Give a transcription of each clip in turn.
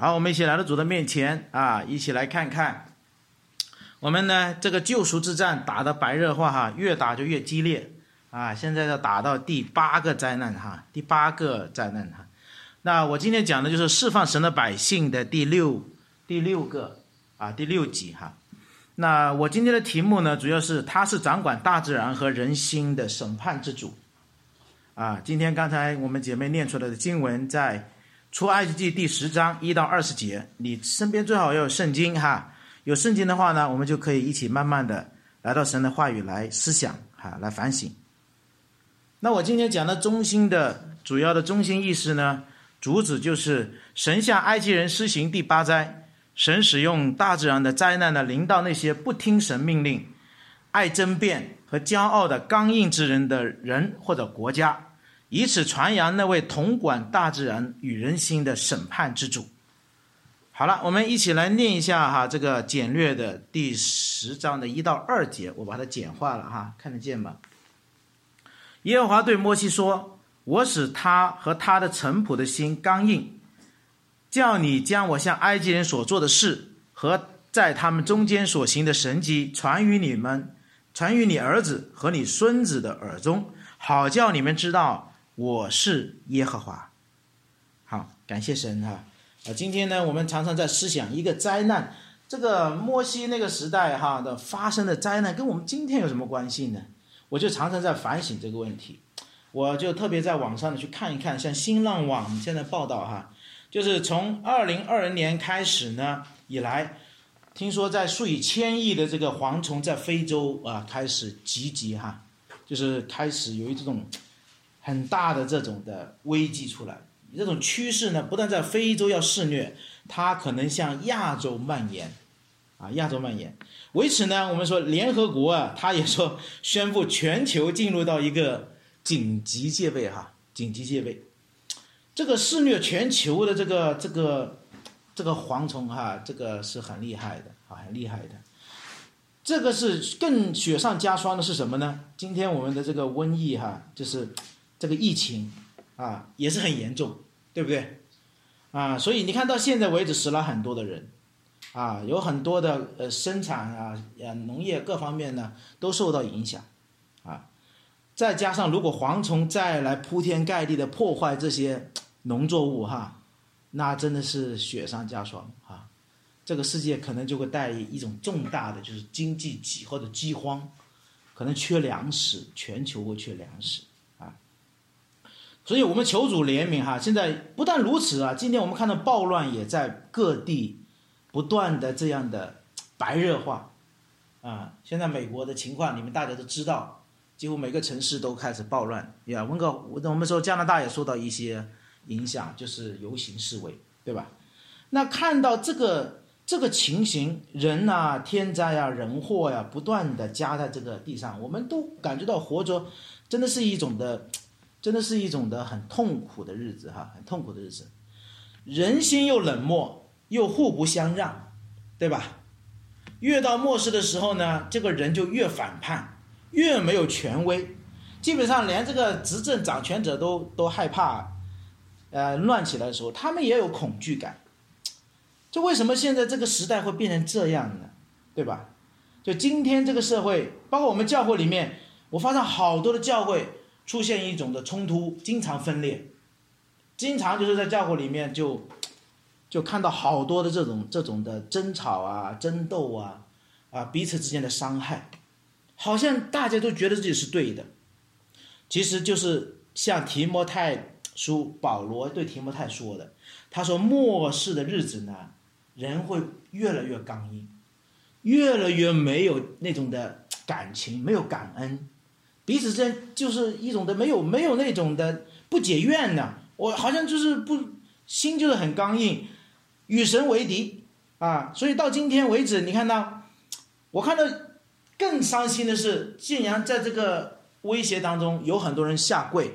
好，我们一起来到主的面前啊，一起来看看我们呢这个救赎之战打得白热化哈，越打就越激烈啊，现在要打到第8个灾难哈，第8个灾难哈。那我今天讲的就是释放神的百姓的第六个啊，第6集哈。那我今天的题目呢，主要是他是掌管大自然和人心的审判之主啊。今天刚才我们姐妹念出来的经文在出埃及记第10章1到20节，你身边最好要有圣经哈，有圣经的话呢，我们就可以一起慢慢的来到神的话语来思想哈，来反省。那我今天讲的主要的中心意思呢，主旨就是神向埃及人施行第8灾，神使用大自然的灾难呢，临到那些不听神命令、爱争辩和骄傲的刚硬之人的人或者国家，以此传扬那位统管大自然与人心的审判之主。好了，我们一起来念一下哈，这个简略的第10章的1到2节，我把它简化了哈，看得见吗？耶和华对摩西说：我使他和他的臣仆的心刚硬，叫你将我向埃及人所做的事和在他们中间所行的神迹传于你儿子和你孙子的耳中，好叫你们知道我是耶和华。好，感谢神哈。今天呢，我们常常在思想一个灾难，这个摩西那个时代哈的发生的灾难跟我们今天有什么关系呢？我就常常在反省这个问题。我就特别在网上去看一看，像新浪网现在报道哈，就是从2020年开始呢以来，听说在数以千亿的这个蝗虫在非洲啊开始集结哈，就是开始有这种很大的这种的危机出来。这种趋势呢，不但在非洲要肆虐，它可能向亚洲蔓延啊，亚洲蔓延。为此呢，我们说联合国啊，他也说宣布全球进入到一个紧急戒备哈，紧急戒备。这个肆虐全球的这个蝗虫哈，这个是很厉害的啊，很厉害的。这个是更雪上加霜的是什么呢？今天我们的这个瘟疫哈，就是这个疫情啊，也是很严重，对不对？啊，所以你看到现在为止死了很多的人啊，有很多的生产啊、农业各方面呢都受到影响啊。再加上如果蝗虫再来铺天盖地的破坏这些农作物哈，那真的是雪上加霜啊！这个世界可能就会带一种重大的就是经济或者饥荒，可能缺粮食，全球会缺粮食啊！所以我们求主怜悯哈！现在不但如此啊，今天我们看到暴乱也在各地不断的这样的白热化啊！现在美国的情况你们大家都知道。几乎每个城市都开始暴乱呀，我们说加拿大也受到一些影响，就是游行示威，对吧？那看到这个情形，人啊、天灾啊、人祸呀、不断的加在这个地上，我们都感觉到活着真的是一种的很痛苦的日子哈，很痛苦的日子。人心又冷漠，又互不相让，对吧？越到末世的时候呢，这个人就越反叛。越没有权威，基本上连这个执政掌权者都害怕，乱起来的时候，他们也有恐惧感。这为什么现在这个时代会变成这样呢？对吧？就今天这个社会，包括我们教会里面，我发现好多的教会出现一种的冲突，经常分裂，经常就是在教会里面就看到好多的这种的争吵啊、争斗啊，彼此之间的伤害。好像大家都觉得自己是对的，其实就是像提摩太书保罗对提摩太说的，他说末世的日子呢，人会越来越刚硬，越来越没有那种的感情，没有感恩，彼此之间就是一种的没有那种的不解怨呢，我好像就是心就是很刚硬，与神为敌啊！所以到今天为止，你看到我看到。更伤心的是，竟然在这个威胁当中，有很多人下跪，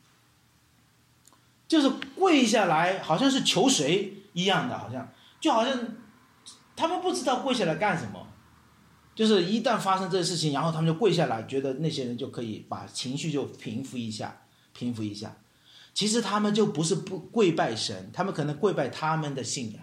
就是跪下来，好像是求谁一样的，好像他们不知道跪下来干什么，就是一旦发生这个事情，然后他们就跪下来，觉得那些人就可以把情绪就平复一下。其实他们就不是不跪拜神，他们可能跪拜他们的信仰，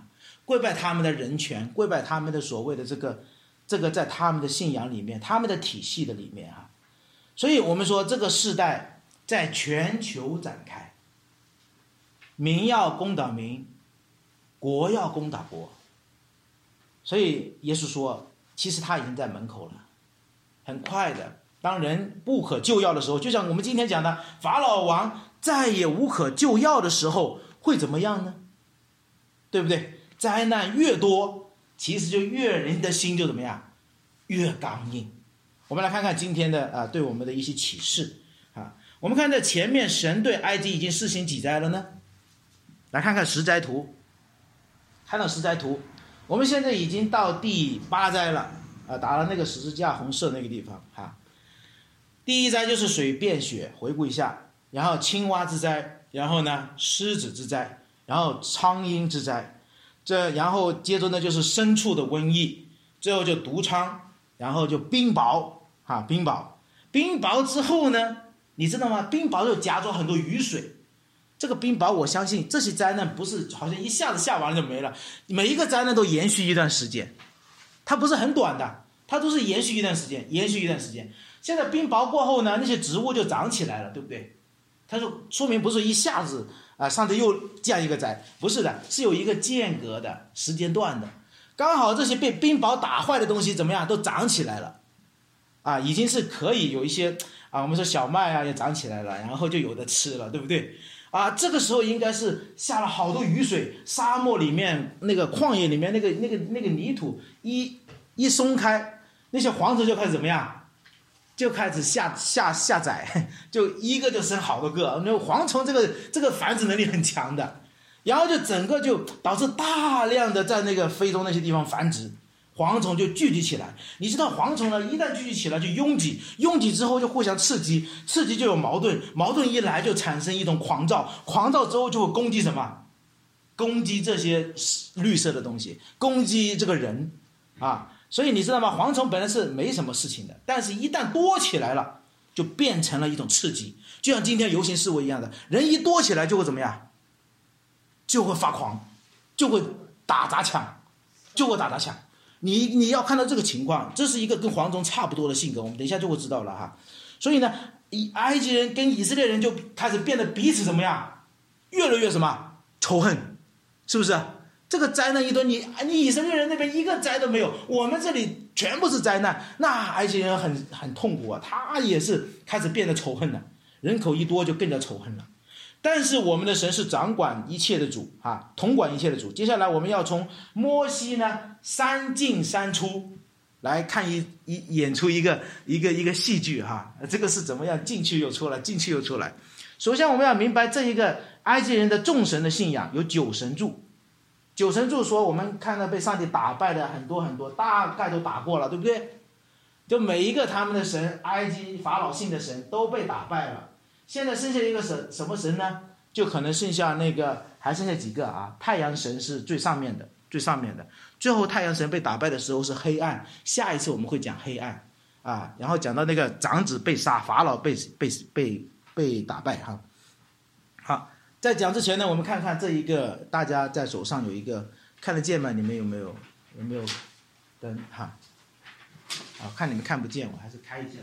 跪拜他们的人权，跪拜他们的所谓的这个在他们的信仰里面，他们的体系的里面啊。所以我们说这个世代在全球展开，民要攻打民，国要攻打国。所以耶稣说，其实他已经在门口了，很快的，当人不可救药的时候，就像我们今天讲的，法老王再也无可救药的时候会怎么样呢？对不对？灾难越多，其实就越人的心就怎么样，越刚硬。我们来看看今天的对我们的一些启示啊。我们看在前面，神对埃及已经施行几灾了呢？来看看十灾图，看到十灾图，我们现在已经到第8灾了啊，打了那个十字架红色那个地方啊。第一灾就是水变血，回顾一下，然后青蛙之灾，然后呢狮子之灾，然后苍鹰之灾，然后接着呢就是牲畜的瘟疫，最后就毒疮，然后就冰雹啊，冰雹之后呢，你知道吗？冰雹又夹着很多雨水。这个冰雹，我相信这些灾难不是好像一下子下完了就没了，每一个灾难都延续一段时间，它不是很短的，它都是延续一段时间。现在冰雹过后呢，那些植物就长起来了，对不对？它说明不是一下子上帝又降一个灾，不是的，是有一个间隔的时间段的。刚好这些被冰雹打坏的东西怎么样，都长起来了啊，已经是可以有一些我们说小麦也长起来了，然后就有的吃了，对不对？这个时候应该是下了好多雨水，沙漠里面那个旷野里面那个泥土一松开，那些蝗虫就开始怎么样，就开始下崽，就一个就生好多个。那蝗虫这个繁殖能力很强的，然后就整个就导致大量的在那个非洲那些地方繁殖，蝗虫就聚集起来。你知道蝗虫呢，一旦聚集起来就拥挤之后就互相刺激就有矛盾一来就产生一种狂躁之后就会攻击什么？攻击这些绿色的东西，攻击这个人啊。所以你知道吗？蝗虫本来是没什么事情的，但是一旦多起来了，就变成了一种刺激，就像今天游行示威一样的，人一多起来就会怎么样？就会发狂，就会打砸抢。你要看到这个情况，这是一个跟蝗虫差不多的性格，我们等一下就会知道了哈。所以呢，埃及人跟以色列人就开始变得彼此怎么样？越来越什么？仇恨，是不是？这个灾难一堆，你以色列人那边一个灾都没有，我们这里全部是灾难，那埃及人很痛苦啊，他也是开始变得仇恨了，人口一多就更加仇恨了。但是我们的神是掌管一切的主统管一切的主。接下来我们要从摩西呢3进3出来看演出一个戏剧这个是怎么样进去又出来。首先我们要明白这一个埃及人的众神的信仰有9神柱。9神柱说我们看到被上帝打败的很多，大概都打过了，对不对？就每一个他们的神，埃及法老信的神都被打败了。现在剩下一个神，什么神呢？就可能剩下还剩下几个太阳神是最上面的。最后太阳神被打败的时候是黑暗，下一次我们会讲黑暗然后讲到那个长子被杀，法老被打败好，在讲之前呢，我们看看这一个，大家在手上有一个看得见吗？你们有没有灯看你们看不见，我还是开一下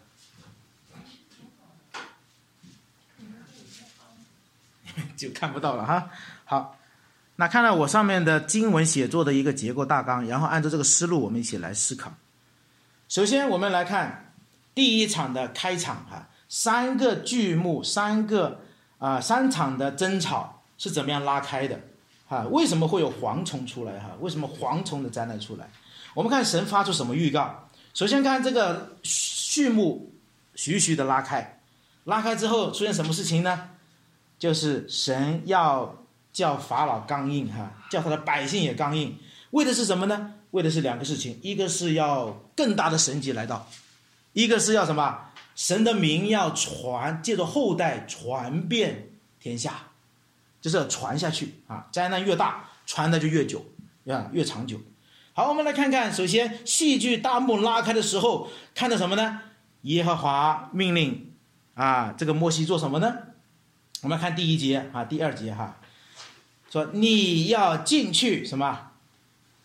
就看不到了好，那看到我上面的经文写作的一个结构大纲，然后按照这个思路我们一起来思考。首先我们来看第一场的开场3个剧目，3场的争吵是怎么样拉开的为什么会有蝗虫出来为什么蝗虫的灾难出来？我们看神发出什么预告。首先看这个序幕徐徐的拉开之后出现什么事情呢？就是神要叫法老刚硬叫他的百姓也刚硬，为的是什么呢？为的是2个事情，一个是要更大的神迹来到，一个是要什么？神的名要借着后代传遍天下，就是要传下去灾难越大，传的就越久越长久。好，我们来看看，首先戏剧大幕拉开的时候看到什么呢？耶和华命令这个摩西做什么呢？我们来看第1节第2节说你要进去什么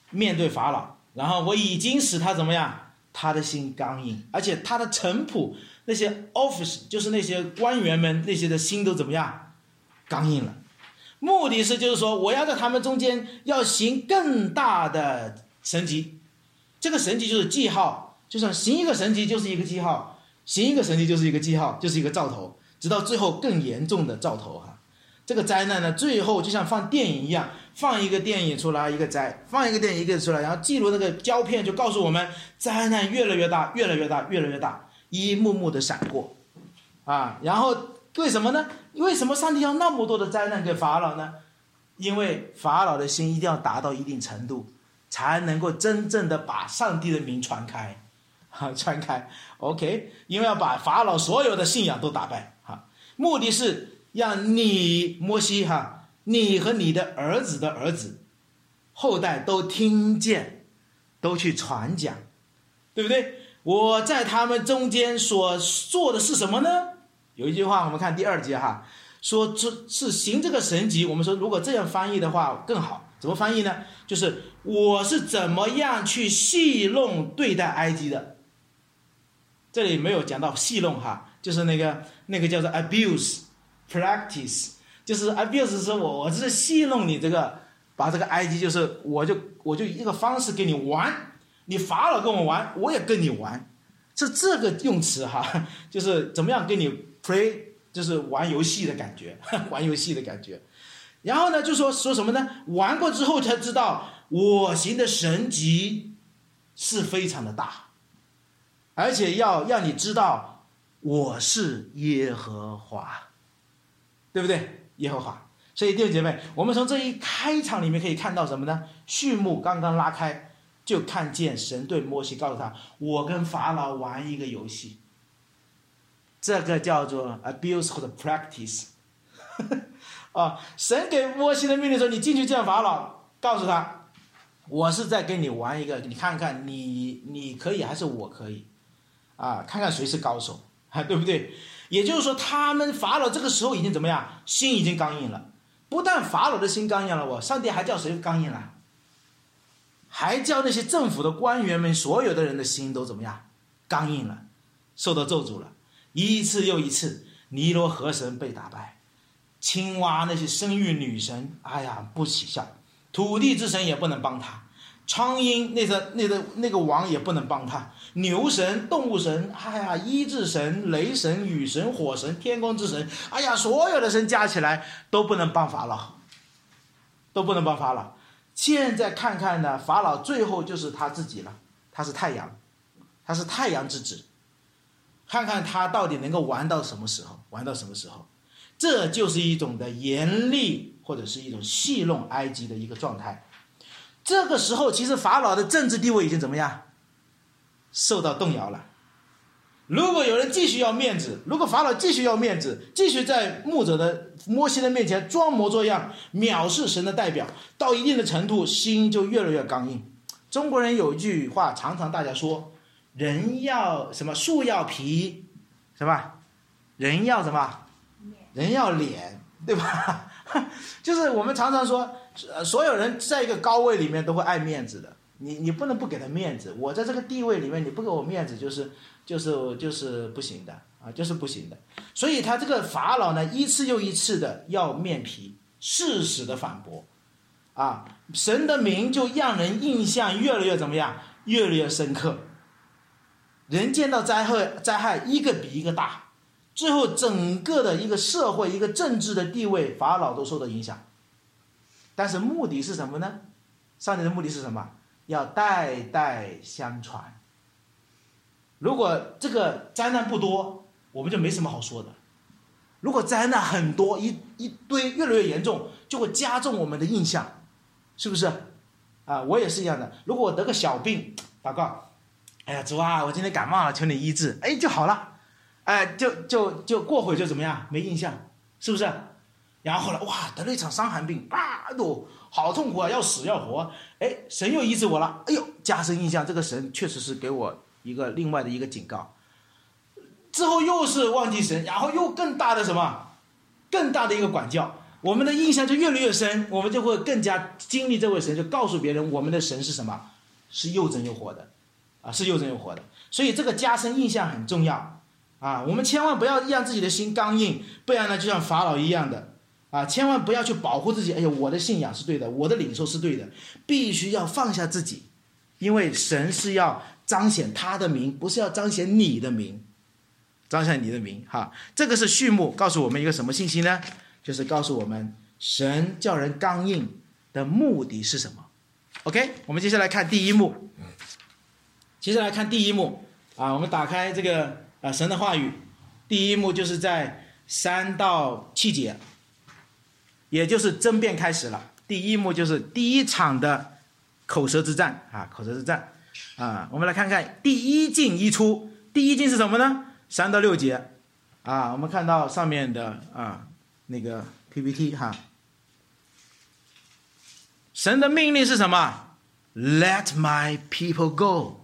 面对法老，然后我已经使他怎么样？他的心刚硬，而且他的臣仆那些 office 就是那些官员们那些的心都怎么样？刚硬了。目的是就是说我要在他们中间要行更大的神迹，这个神迹就是记号，就是行一个神迹就是一个记号，行一个神迹就是一个记号，就是一个兆头，直到最后更严重的兆头哈。这个灾难呢，最后就像放电影一样，放一个电影出来一个灾，放一个电影一个出来，然后记录那个胶片就告诉我们，灾难越来越大，越来越大，越来越大，一幕幕的闪过啊。然后为什么呢？为什么上帝要那么多的灾难给法老呢？因为法老的心一定要达到一定程度，才能够真正的把上帝的名传开，传开。OK， 因为要把法老所有的信仰都打败，目的是让你摩西你和你的儿子的儿子后代都听见，都去传讲，对不对？我在他们中间所做的是什么呢？有一句话我们看第2节说这是行这个神迹，我们说如果这样翻译的话更好，怎么翻译呢？就是我是怎么样去戏弄对待埃及的，这里没有讲到戏弄就是那个叫做 abuse practice， 就是 abuse 是我是戏弄你这个，把这个埃及就是我就一个方式给你玩，你法老跟我玩，我也跟你玩，是这个用词就是怎么样跟你 play， 就是玩游戏的感觉，玩游戏的感觉。然后呢就说什么呢？玩过之后才知道我行的神迹是非常的大，而且要让你知道我是耶和华，对不对？耶和华。所以弟兄姐妹，我们从这一开场里面可以看到什么呢？序幕刚刚拉开，就看见神对摩西告诉他，我跟法老玩一个游戏，这个叫做 abuse 或者 practice 神给摩西的命令说，你进去见法老，告诉他我是在跟你玩一个，你看看你可以还是我可以看看谁是高手，对不对？也就是说他们法老这个时候已经怎么样？心已经刚硬了。不但法老的心刚硬了，上帝还叫谁刚硬了？还叫那些政府的官员们所有的人的心都怎么样？刚硬了，受到咒诅了。一次又一次，尼罗河神被打败，青蛙那些生育女神不起效，土地之神也不能帮他，苍鹰那个王也不能帮他，牛神、动物神，医治神、雷神、雨神、火神、天空之神，所有的神加起来都不能帮法老，都不能帮法老。现在看看呢，法老最后就是他自己了，他是太阳，他是太阳之子，看看他到底能够玩到什么时候，玩到什么时候。这就是一种的严厉或者是一种戏弄埃及的一个状态。这个时候其实法老的政治地位已经怎么样？受到动摇了。如果有人继续要面子，如果法老继续要面子，继续在牧者的摩西的面前装模作样，藐视神的代表，到一定的程度，心就越来越刚硬。中国人有一句话常常大家说，人要什么树要皮，是吧？人要什么？人要脸，对吧？就是我们常常说，所有人在一个高位里面都会爱面子的，你不能不给他面子。我在这个地位里面，你不给我面子，就是不行的就是不行的。所以他这个法老呢，一次又一次的要面皮，誓死的反驳神的名就让人印象越来越怎么样？越来越深刻。人见到灾害一个比一个大。最后整个的一个社会一个政治的地位，法老都受到影响。但是目的是什么呢？上帝的目的是什么？要代代相传。如果这个灾难不多，我们就没什么好说的。如果灾难很多，一堆越来越严重，就会加重我们的印象，是不是我也是一样的。如果我得个小病，祷告，主我今天感冒了，求你医治，就好了。就过会就怎么样？没印象，是不是？然后后来得了一场伤寒病，好痛苦要死要活。神又医治我了，加深印象，这个神确实是给我一个另外的一个警告。之后又是忘记神，然后又更大的什么？更大的一个管教我们的印象就越来越深，我们就会更加经历这位神，就告诉别人我们的神是什么，是又真又活的，是又真又活的。所以这个加深印象很重要我们千万不要让自己的心刚硬，不然呢就像法老一样的千万不要去保护自己。哎呦，我的信仰是对的，我的领受是对的，必须要放下自己，因为神是要彰显他的名，不是要彰显你的名，彰显你的名这个是序幕告诉我们一个什么信息呢？就是告诉我们神叫人刚硬的目的是什么。 OK， 我们接下来看第一幕。接下来看第一幕我们打开这个神的话语，第一幕就是在3到7节，也就是争辩开始了。第一幕就是第一场的口舌之战口舌之战我们来看看第一进一出。第一进是什么呢？3到6节我们看到上面的那个 PPT 神的命令是什么？ Let my people go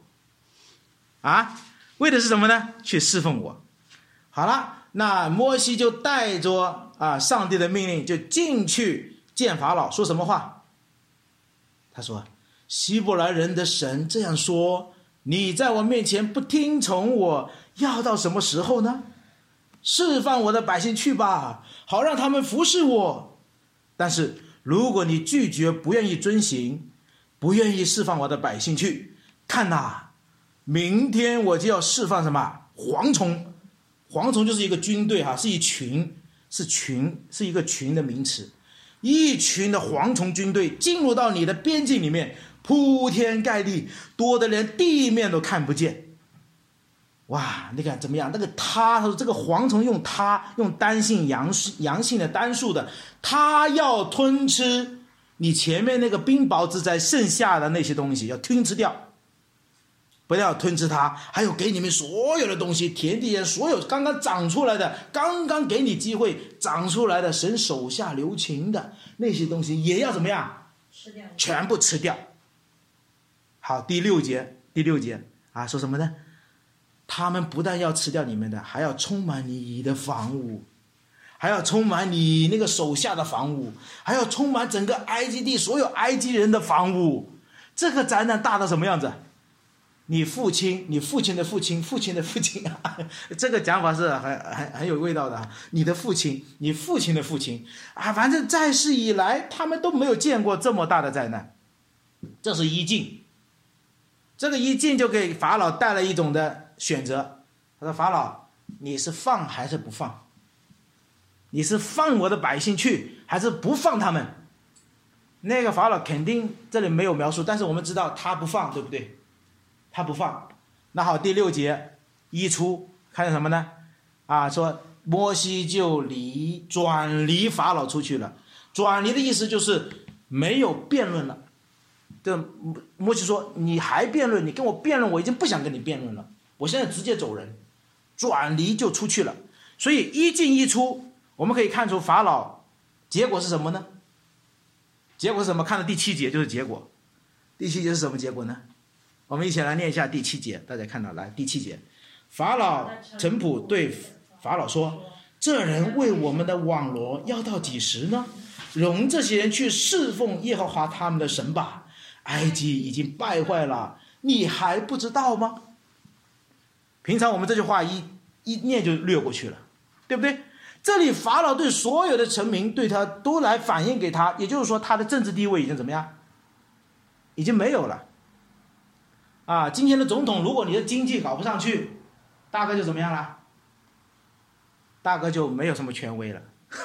为的是什么呢？去侍奉我。好了，那摩西就带着上帝的命令就进去见法老，说什么话？他说希伯来人的神这样说，你在我面前不听从我，要到什么时候呢？释放我的百姓去吧，好让他们服侍我。但是如果你拒绝，不愿意遵行，不愿意释放我的百姓去，看明天我就要释放什么？蝗虫。蝗虫就是一个军队是一群，是一个群的名词。一群的蝗虫军队进入到你的边境里面，铺天盖地，多得连地面都看不见。哇，你看怎么样？那个他说这个蝗虫用单性阳性的单数的，他要吞吃你前面那个冰雹之灾剩下的那些东西，要吞吃掉。不要吞吃它，还有给你们所有的东西，田地上所有刚刚长出来的，刚刚给你机会长出来的，神手下留情的那些东西也要怎么样？吃掉，全部吃掉。好，第六节说什么呢？他们不但要吃掉你们的，还要充满你的房屋，还要充满你那个手下的房屋，还要充满整个埃及地所有埃及人的房屋。这个灾难大到什么样子？你父亲的父亲这个讲法是很有味道的。你的父亲，你父亲的父亲反正在世以来他们都没有见过这么大的灾难。这是一境，这个一境就给法老带来一种的选择。他说法老，你是放还是不放？你是放我的百姓去还是不放他们？那个法老肯定这里没有描述，但是我们知道他不放，对不对？他不放。那好，第6节一出看到什么呢？说摩西就转离法老出去了。转离的意思就是没有辩论了。这摩西说你还辩论，你跟我辩论，我已经不想跟你辩论了，我现在直接走人。转离就出去了。所以一进一出，我们可以看出法老结果是什么呢？结果是什么？看到第7节就是结果。第7节是什么结果呢？我们一起来念一下第7节，大家看到，来第7节，法老臣仆对法老说，这人为我们的网罗要到几时呢？容这些人去侍奉耶和华他们的神吧，埃及已经败坏了，你还不知道吗？平常我们这句话一念就略过去了，对不对？这里法老对所有的臣民对他都来反映给他，也就是说他的政治地位已经怎么样？已经没有了。今天的总统，如果你的经济搞不上去，大哥就怎么样了？大哥就没有什么权威了。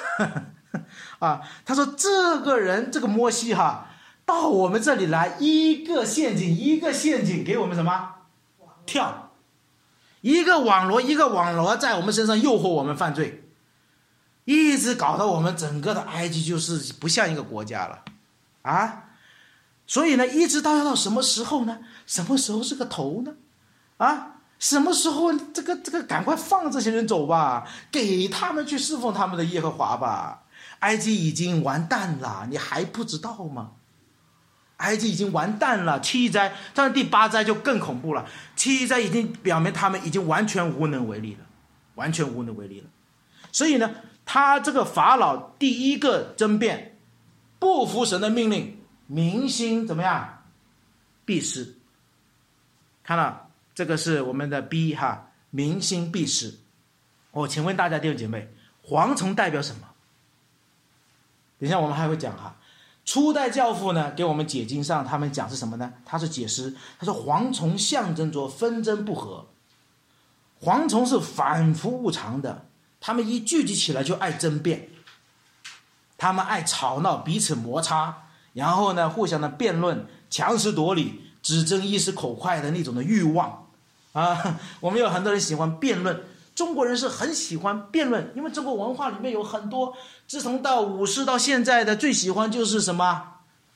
他说这个人，这个摩西到我们这里来，一个陷阱给我们什么？跳。一个网罗在我们身上诱惑我们犯罪，一直搞得我们整个的埃及就是不像一个国家了。所以呢，一直要到什么时候呢？什么时候是个头呢？什么时候这个赶快放这些人走吧，给他们去侍奉他们的耶和华吧。埃及已经完蛋了，你还不知道吗？埃及已经完蛋了，7灾，但是第8灾就更恐怖了。7灾已经表明他们已经完全无能为力了。所以呢， 他这个法老第一个争辩，不服神的命令，民心怎么样？必失。看了这个是我们的 B 哈，民心必失。我请问大家弟兄姐妹，蝗虫代表什么？等一下我们还会讲哈。初代教父呢给我们解经上他们讲是什么呢？他是解释，他说蝗虫象征着纷争不和，蝗虫是反复无常的，他们一聚集起来就爱争辩，他们爱吵闹，彼此摩擦，然后呢互相的辩论，强词夺理，只争一时口快的那种的欲望啊。我们有很多人喜欢辩论，中国人是很喜欢辩论，因为中国文化里面有很多，自从到武士到现在的最喜欢就是什么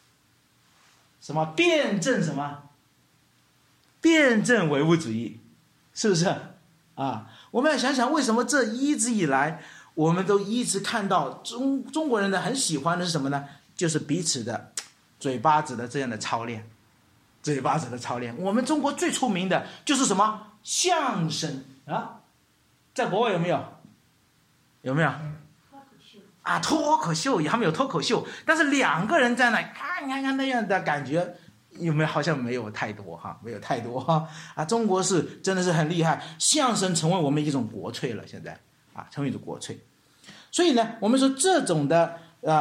辩证，辩证唯物主义，是不是啊？我们要想想为什么这一直以来我们都一直看到中国人的很喜欢的是什么呢？就是彼此的嘴巴子的这样的操练，嘴巴子的操练。我们中国最出名的就是什么相声啊，在国外有没有？有没有？啊，脱口秀，他们有脱口秀，但是两个人在那看那样的感觉，有没有？好像没有太多哈，没有太多哈。啊，中国是真的是很厉害，相声成为我们一种国粹了，现在啊，成为一种国粹。所以呢，我们说这种的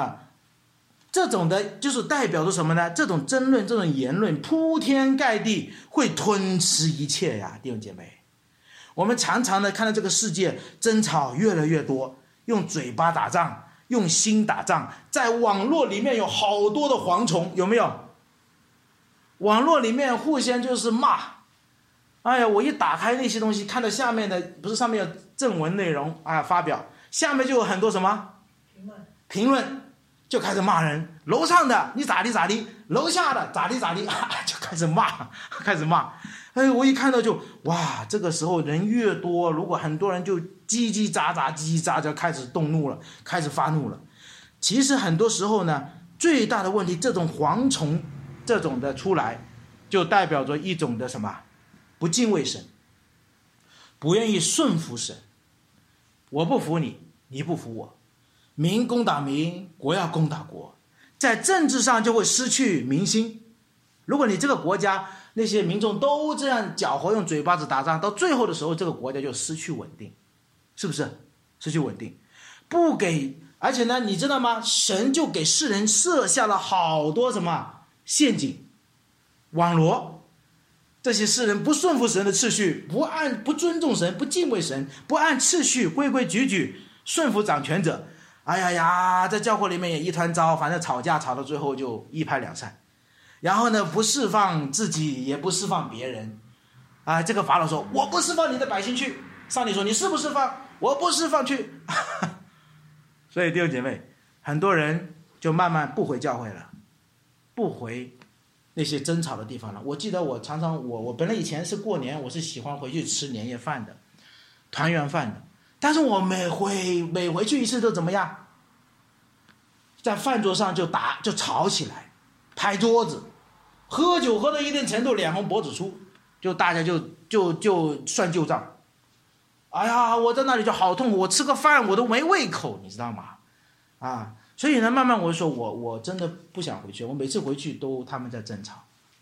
就是代表着什么呢？这种争论，这种言论铺天盖地，会吞吃一切呀，弟兄姐妹。我们常常的看到这个世界争吵越来越多，用嘴巴打仗，用心打仗，在网络里面有好多的蝗虫，有没有？网络里面互相就是骂，哎呀，我一打开那些东西，看到下面的不是上面有正文内容啊发表，下面就有很多什么评论，就开始骂人，楼上的你咋地咋地，楼下的咋地咋地，就开始骂。哎，我一看到就哇，这个时候人越多，如果很多人就叽叽喳喳就开始动怒了，开始发怒了。其实很多时候呢，最大的问题，这种蝗虫这种的出来，就代表着一种的什么？不敬畏神，不愿意顺服神。我不服你，你不服我，民攻打民，国要攻打国，在政治上就会失去民心。如果你这个国家那些民众都这样搅和，用嘴巴子打仗，到最后的时候，这个国家就失去稳定，是不是？失去稳定，不给，而且呢，你知道吗？神就给世人设下了好多什么陷阱、网罗。这些世人不顺服神的秩序，不尊重神，不敬畏神，不按次序规规矩矩顺服掌权者。哎呀，在教会里面也一团糟，反正吵架吵到最后就一拍两散。然后呢，不释放自己，也不释放别人。啊，这个法老说：“我不释放你的百姓去。”上帝说：“你释不释放？我不释放去。”所以弟兄姐妹，很多人就慢慢不回教会了，不回那些争吵的地方了。我记得我常常我本来以前是过年，我是喜欢回去吃年夜饭的，团圆饭的。但是我每回去一次都怎么样？在饭桌上就吵起来，拍桌子。喝酒喝到一定程度，脸红脖子粗，就大家就算旧账。哎呀，我在那里就好痛苦，我吃个饭我都没胃口，你知道吗？啊，所以呢，慢慢我就说我真的不想回去，我每次回去都他们在争吵。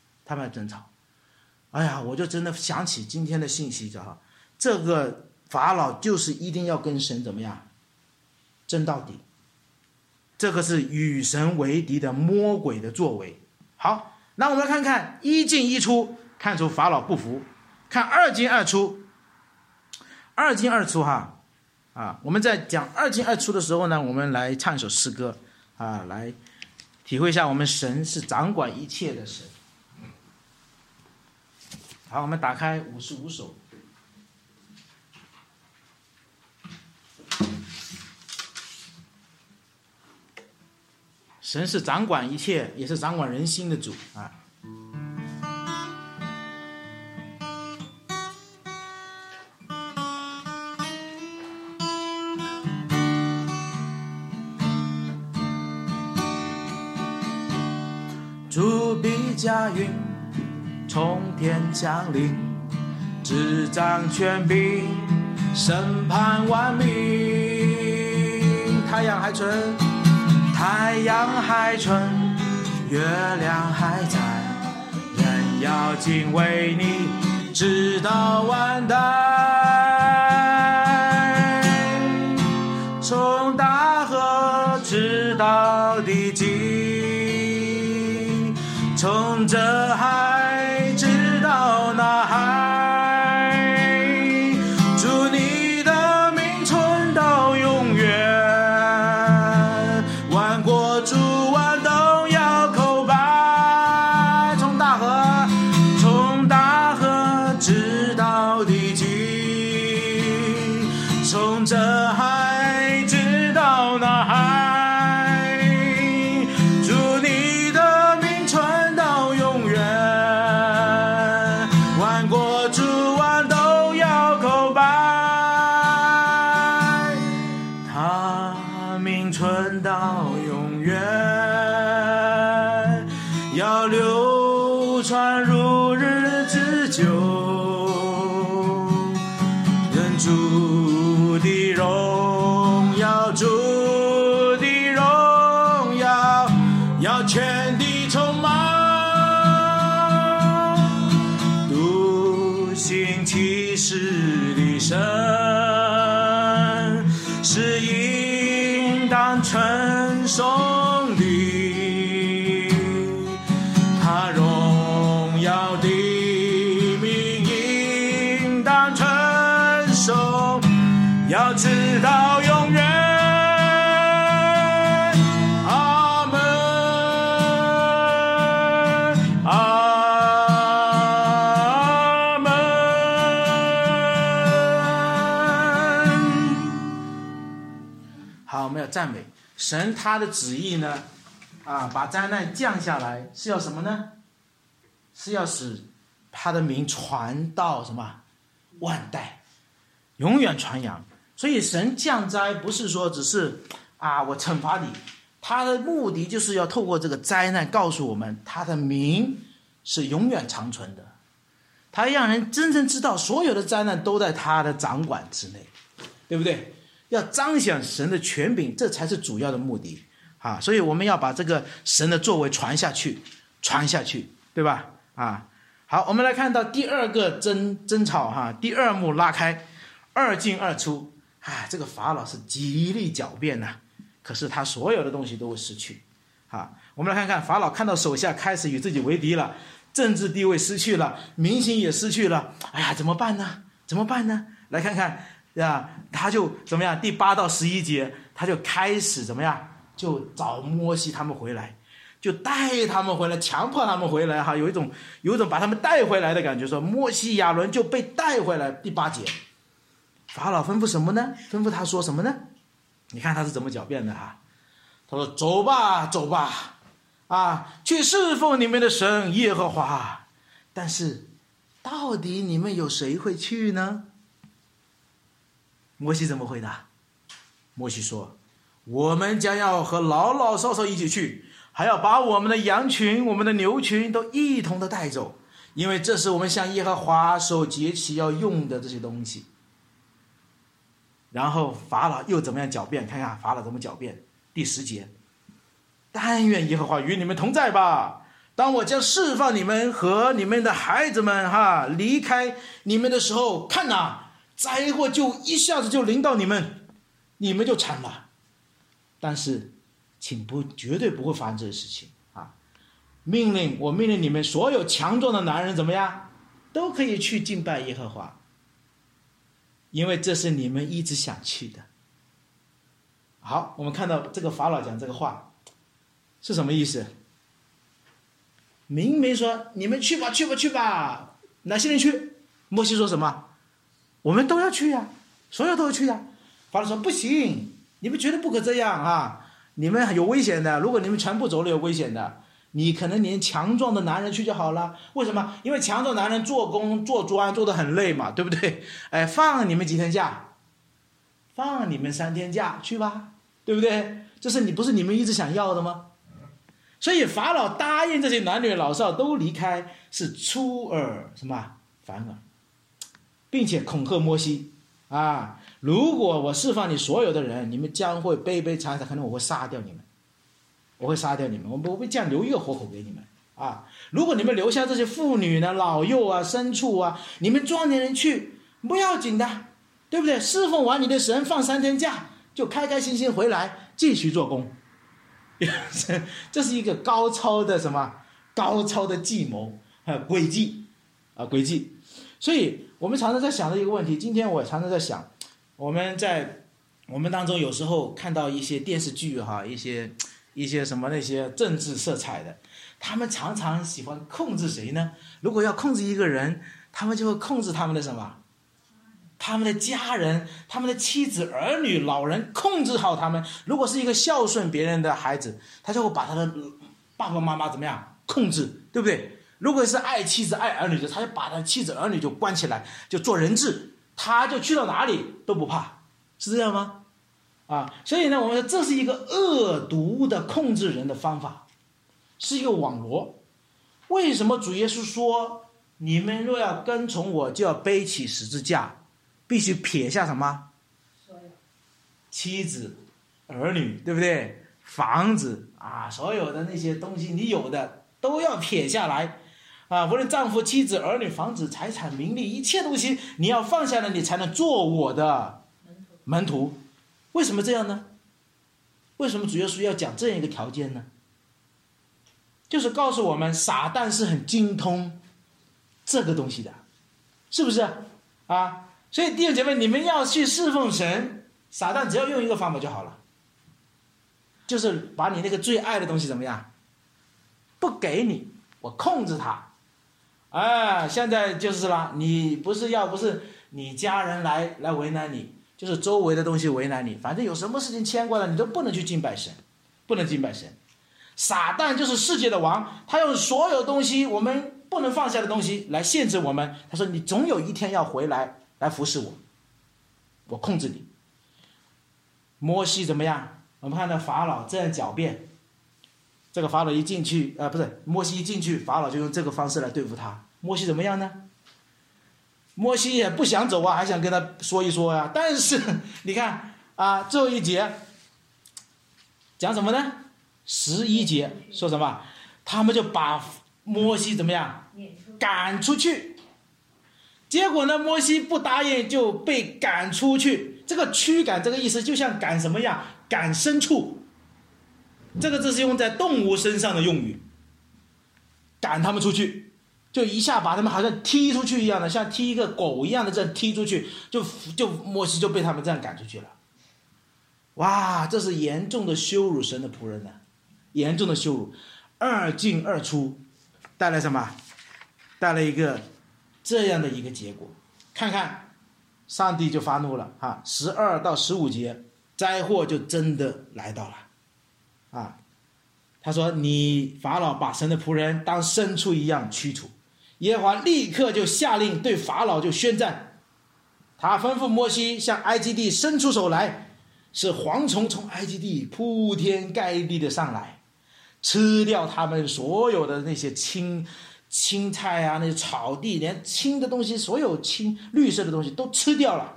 哎呀，我就真的想起今天的信息，知道这个法老就是一定要跟神怎么样争到底，这个是与神为敌的魔鬼的作为。好。那我们来看看一进一出，看出法老不服。看二进二出哈，我们在讲二进二出的时候呢，我们来唱一首诗歌啊，来体会一下我们神是掌管一切的神。好，我们打开55首。神是掌管一切，也是掌管人心的主啊！主必驾云从天降临，执掌权柄，审判万民。 太阳还存，太阳还存，月亮还在，人要敬畏你，直到万代。从大河直到地极，从这海直到那海，祝你的名存到永远，万国诸万都要叩拜。从大河直到地极，从这海直到那海，祝你的名传到永远，万国诸万都要叩拜。他名传到永远，要流传如日之久，人主的荣耀，主的荣耀，要全地充满。独行其事的神，是应当称颂的，他荣耀的名应当称颂，要直到永远。阿门，阿门。好，我们要赞美神，他的旨意呢，把灾难降下来是要什么呢？是要使他的名传到什么？万代，永远传扬。所以神降灾不是说只是我惩罚你，他的目的就是要透过这个灾难告诉我们，他的名是永远长存的，他让人真正知道所有的灾难都在他的掌管之内，对不对？要彰显神的权柄，这才是主要的目的所以我们要把这个神的作为传下去，对吧？好，我们来看到第二个争吵第二幕拉开，二进二出这个法老是极力狡辩可是他所有的东西都会失去我们来看看法老看到手下开始与自己为敌了，政治地位失去了，民心也失去了，怎么办呢？来看看他就怎么样？第8到11节，他就开始怎么样？就找摩西他们回来，就带他们回来，强迫他们回来有一种把他们带回来的感觉。说摩西亚伦就被带回来。第8节，法老吩咐什么呢？吩咐他说什么呢？你看他是怎么狡辩的他说：走吧，去侍奉你们的神耶和华。但是到底你们有谁会去呢？摩西怎么回答？摩西说：我们将要和老老少少一起去，还要把我们的羊群、我们的牛群都一同的带走，因为这是我们向耶和华守节期要用的这些东西。然后法老又怎么样狡辩？看看法老怎么狡辩。第10节，但愿耶和华与你们同在吧。当我将释放你们和你们的孩子们离开你们的时候，看灾祸就一下子就临到你们，你们就惨了。但是请绝对不会发生这些事情我命令你们所有强壮的男人怎么样，都可以去敬拜耶和华，因为这是你们一直想去的。好，我们看到这个法老讲这个话是什么意思？明明说你们去吧，哪些人去？摩西说什么？我们都要去所有都要去法老说不行，你们绝对不可这样你们有危险的，如果你们全部走了有危险的，你可能连强壮的男人去就好了。为什么？因为强壮男人做工做砖做得很累嘛，对不对？放你们几天假，放你们3天假去吧，对不对？这是不是你们一直想要的吗？所以法老答应这些男女老少都离开，是出尔反尔，并且恐吓摩西如果我释放你所有的人，你们将会悲悲惨惨，可能我会杀掉你们，我会这样留一个活口给你们如果你们留下这些妇女呢、老幼牲畜你们壮年人去不要紧的，对不对？侍奉完你的神，放3天假，就开开心心回来继续做工。这是一个高超的计谋诡计。所以我们常常在想的一个问题，今天我常常在想，我们当中有时候看到一些电视剧一些什么那些政治色彩的，他们常常喜欢控制谁呢？如果要控制一个人，他们就会控制他们的什么？他们的家人，他们的妻子、儿女、老人，控制好他们。如果是一个孝顺别人的孩子，他就会把他的爸爸妈妈怎么样控制，对不对？如果是爱妻子爱儿女的，他就把他的妻子儿女就关起来，就做人质，他就去到哪里都不怕，是这样吗？所以呢，我们说这是一个恶毒的控制人的方法，是一个网罗。为什么主耶稣说，你们若要跟从我，就要背起十字架，必须撇下什么？妻子、儿女，对不对？房子所有的那些东西，你有的都要撇下来无论丈夫、妻子、儿女、房子、财产、名利，一切东西你要放下来，你才能做我的门徒。为什么这样呢？为什么主耶稣要讲这样一个条件呢？就是告诉我们，撒旦是很精通这个东西的，是不是所以弟兄姐妹，你们要去侍奉神，撒旦只要用一个方法就好了，就是把你那个最爱的东西怎么样，不给你，我控制它。现在就是啦，你不是你家人来为难你，就是周围的东西为难你，反正有什么事情牵挂了，你都不能去敬拜神，不能敬拜神。撒旦就是世界的王，他用所有东西我们不能放下的东西来限制我们。他说你总有一天要回来服侍我，我控制你。摩西怎么样？我们看到法老这样狡辩，这个法老一进去摩西一进去，法老就用这个方式来对付他。摩西怎么样呢？摩西也不想走还想跟他说一说但是你看最后一节讲什么呢？11节说什么？他们就把摩西怎么样赶出去。结果呢，摩西不答应就被赶出去。这个驱赶这个意思就像赶什么样？赶牲畜。这个字是用在动物身上的用语，赶他们出去，就一下把他们好像踢出去一样的，像踢一个狗一样的这样踢出去，就摩西就被他们这样赶出去了。哇，这是严重的羞辱神的仆人严重的羞辱，二进二出，带来什么？带来一个这样的一个结果。看看上帝就发怒了12到15节，灾祸就真的来到了他说你法老把神的仆人当牲畜一样驱除。耶和华立刻就下令对法老就宣战，他吩咐摩西向埃及地伸出手来，使蝗虫从埃及地铺天盖地的上来，吃掉他们所有的那些青菜那些草地，连青的东西，所有绿色的东西都吃掉了。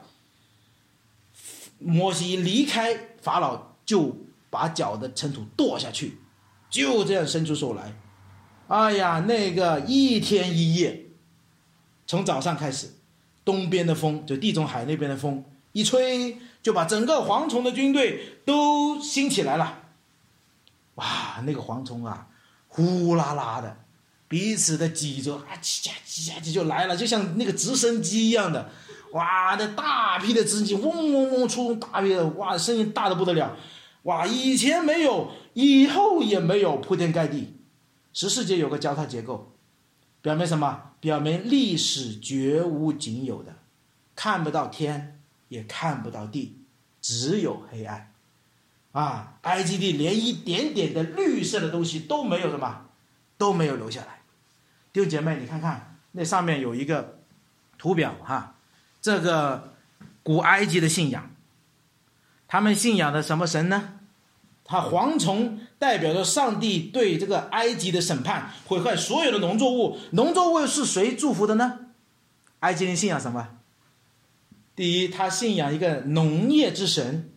摩西离开法老，就把脚的尘土跺下去，就这样伸出手来。那个一天一夜，从早上开始，东边的风，就地中海那边的风一吹，就把整个蝗虫的军队都兴起来了。哇，那个蝗虫呼啦啦的，彼此的挤着叽就来了，就像那个直升机一样的。哇，那大批的直升机嗡嗡嗡出动，大批的哇，声音大得不得了。哇，以前没有，以后也没有，铺天盖地。14节有个交叉结构，表明什么？表明历史绝无仅有的，看不到天，也看不到地，只有黑暗。埃及地连一点点的绿色的东西都没有，什么都没有留下来。弟兄姐妹，你看看那上面有一个图表这个古埃及的信仰，他们信仰的什么神呢？蝗虫代表着上帝对这个埃及的审判，毁坏所有的农作物。农作物是谁祝福的呢？埃及人信仰什么？ 第一，他信仰一个农业之神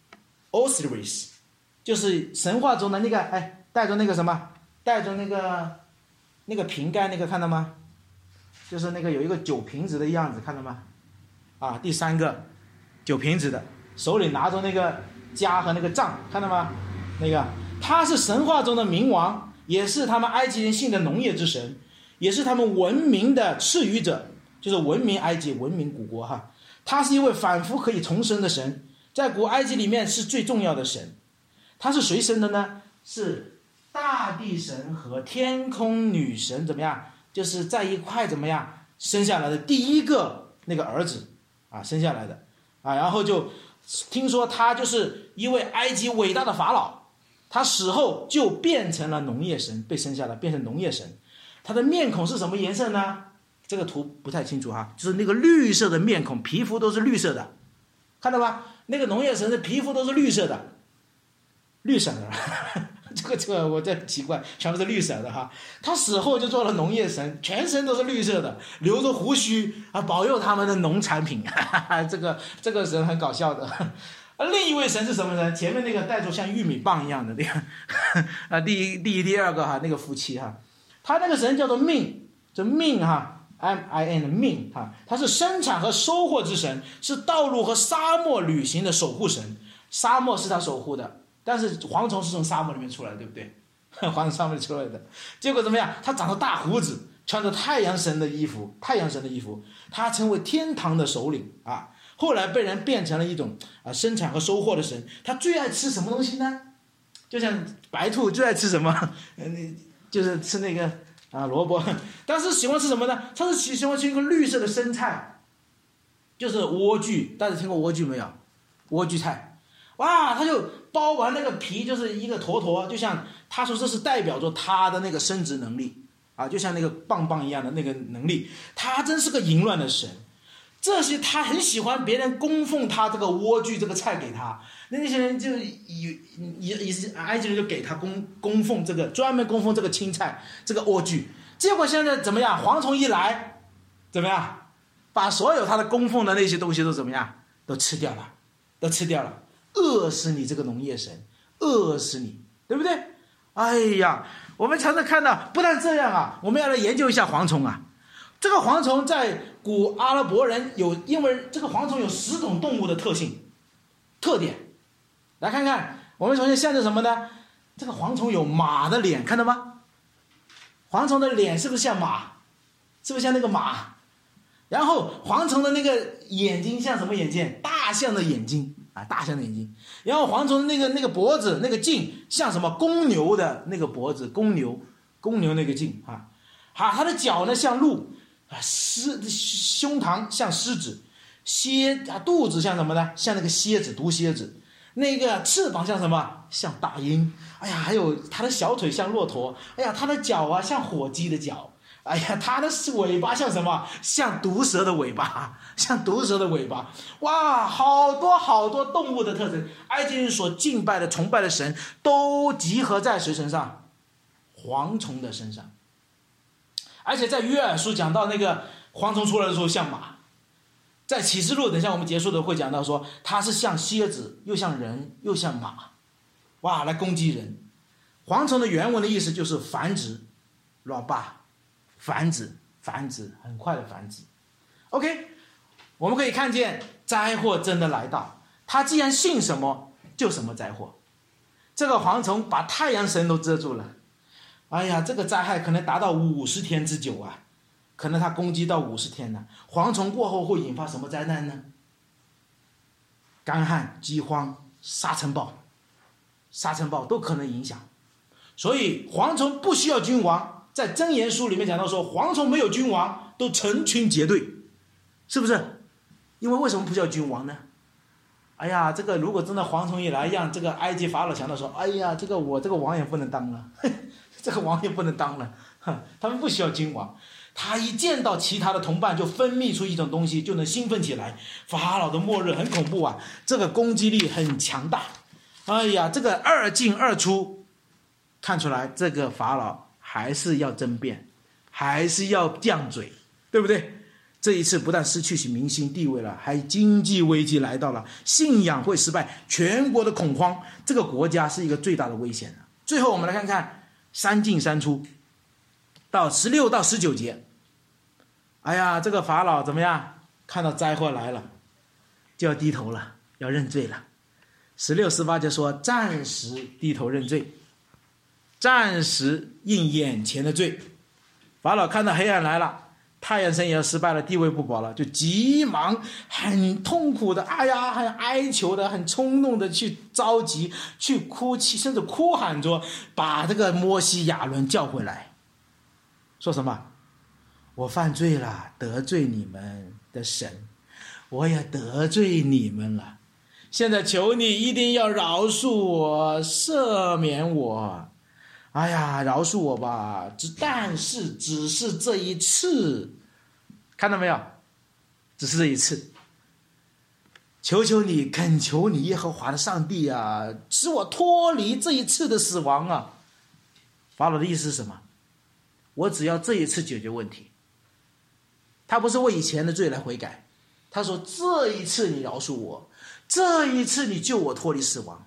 Osiris， 就是神话中的那个带着那个什么，带着那个瓶盖，那个看到吗？就是那个有一个酒瓶子的样子，看到吗？第三个酒瓶子的，手里拿着那个枷和那个杖，看到吗？那个他是神话中的冥王，也是他们埃及人信的农业之神，也是他们文明的赐予者，就是文明埃及，文明古国哈。他是一位反复可以重生的神，在古埃及里面是最重要的神。他是谁生的呢？是大地神和天空女神怎么样？就是在一块怎么样生下来的第一个那个儿子生下来的然后就听说他就是一位埃及伟大的法老，他死后就变成了农业神，被生下来变成农业神。他的面孔是什么颜色呢？这个图不太清楚就是那个绿色的面孔，皮肤都是绿色的，看到吧？那个农业神的皮肤都是绿色的，绿色的这个我在奇怪，全部是绿色的他死后就做了农业神，全身都是绿色的，留着胡须保佑他们的农产品这个神很搞笑的。另一位神是什么神？前面那个带着像玉米棒一样的那个第二个那个夫妻他那个神叫做命，这命MIN 的命他是生产和收获之神，是道路和沙漠旅行的守护神。沙漠是他守护的，但是蝗虫是从沙漠里面出来的，对不对？蝗虫沙漠里出来的，结果怎么样？他长着大胡子，穿着太阳神的衣服，他成为天堂的首领后来被人变成了一种生产和收获的神。他最爱吃什么东西呢？就像白兔最爱吃什么？就是吃那个萝卜。但是喜欢吃什么呢？他是喜欢吃一个绿色的生菜，就是莴苣。大家听过莴苣没有？莴苣菜，他就剥完那个皮，就是一个坨坨，就像他说这是代表着他的那个生殖能力就像那个棒棒一样的那个能力。他真是个淫乱的神。这些他很喜欢别人供奉他这个莴苣这个菜给他，那些人就埃及人就给他供奉这个，专门供奉这个青菜，这个莴苣。结果现在怎么样？蝗虫一来，怎么样？把所有他的供奉的那些东西都怎么样？都吃掉了，饿死你这个农业神，饿死你，对不对？我们常常看到，不但这样我们要来研究一下蝗虫这个蝗虫在古阿拉伯人因为这个蝗虫有10种动物的特点。来看看，我们首先象征什么呢？这个蝗虫有马的脸，看到吗？蝗虫的脸是不是像马？是不是像那个马？然后蝗虫的那个眼睛像什么眼睛？大象的眼睛大象的眼睛。然后蝗虫的那个脖子那个颈像什么？公牛的那个脖子，公牛那个颈它的脚呢像鹿胸膛像狮子，肚子像什么呢？像那个蝎子，毒蝎子。那个翅膀像什么？像大鹰。还有它的小腿像骆驼。它的脚像火鸡的脚。它的尾巴像什么？像毒蛇的尾巴，好多好多动物的特征。埃及人所敬拜的崇拜的神都集合在谁身上？蝗虫的身上。而且在约珥书讲到那个蝗虫出来的时候像马，在启示录等一下我们结束的会讲到说它是像蝎子，又像人又像马，来攻击人。蝗虫的原文的意思就是繁殖，卵霸，繁殖，很快的繁殖。 OK， 我们可以看见灾祸真的来到，他既然信什么就什么灾祸。这个蝗虫把太阳神都遮住了，这个灾害可能达到50天之久可能它攻击到50天了。蝗虫过后会引发什么灾难呢？干旱、饥荒、沙尘暴都可能影响。所以蝗虫不需要君王，在箴言书里面讲到说，蝗虫没有君王都成群结队，是不是？因为什么不叫君王呢？这个如果真的蝗虫一来，让这个埃及法老想到说，这个我这个王也不能当了，这个王也不能当了，他们不需要君王。他一见到其他的同伴就分泌出一种东西，就能兴奋起来。法老的末日很恐怖这个攻击力很强大。这个二进二出，看出来这个法老还是要争辩，还是要犟嘴，对不对？ 这一次不但失去起民心地位了，还经济危机来到了，信仰会失败，全国的恐慌，这个国家是一个最大的危险。最后我们来看看三进三出，到16到19节。哎呀，这个法老怎么样？看到灾祸来了，就要低头了，要认罪了。16、18节说，暂时低头认罪，暂时应眼前的罪。法老看到黑暗来了，太阳神也要失败了，地位不保了，就急忙很痛苦的，哎呀，很哀求的，很冲动的去着急，去哭泣，甚至哭喊着把这个摩西亚伦叫回来，说什么？我犯罪了，得罪你们的神，我也得罪你们了，现在求你一定要饶恕我，赦免我。哎呀，饶恕我吧，但是只是这一次，看到没有？只是这一次，求求你，恳求你耶和华的上帝啊，使我脱离这一次的死亡啊。法老的意思是什么？我只要这一次解决问题。他不是为以前的罪来悔改，他说这一次你饶恕我，这一次你救我脱离死亡。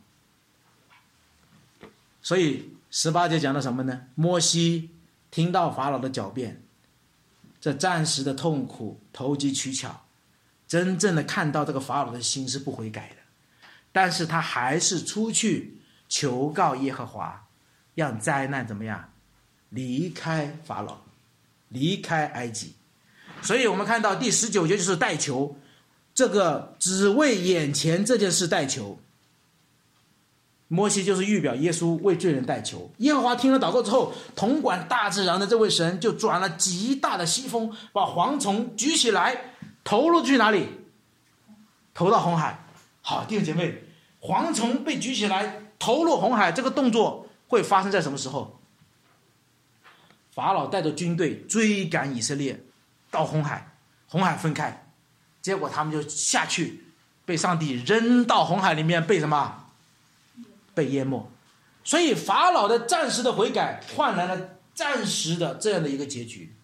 所以18节讲到什么呢？摩西听到法老的狡辩，这暂时的痛苦投机取巧，真正的看到这个法老的心是不悔改的，但是他还是出去求告耶和华，让灾难怎么样离开法老，离开埃及。所以我们看到第19节就是代求，这个只为眼前这件事代求。摩西就是预表耶稣为罪人代求。耶和华听了祷告之后，统管大自然的这位神就转了极大的西风，把蝗虫举起来，投入去哪里？投到红海。好，弟兄姐妹，蝗虫被举起来投入红海，这个动作会发生在什么时候？法老带着军队追赶以色列到红海，红海分开，结果他们就下去，被上帝扔到红海里面，被什么？被淹没。所以法老的暂时的悔改换来了暂时的这样的一个结局。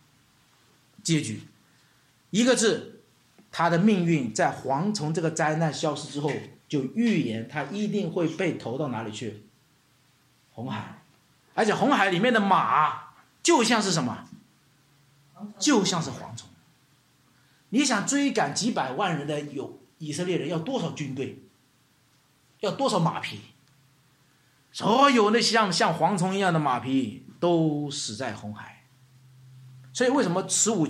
一个字，他的命运在蝗虫这个灾难消失之后，就预言他一定会被投到哪里去？红海。而且红海里面的马就像是什么？就像是蝗虫。你想追赶几百万人的以色列人，要多少军队？要多少马匹？所有那像蝗虫一样的马匹都死在红海。所以为什么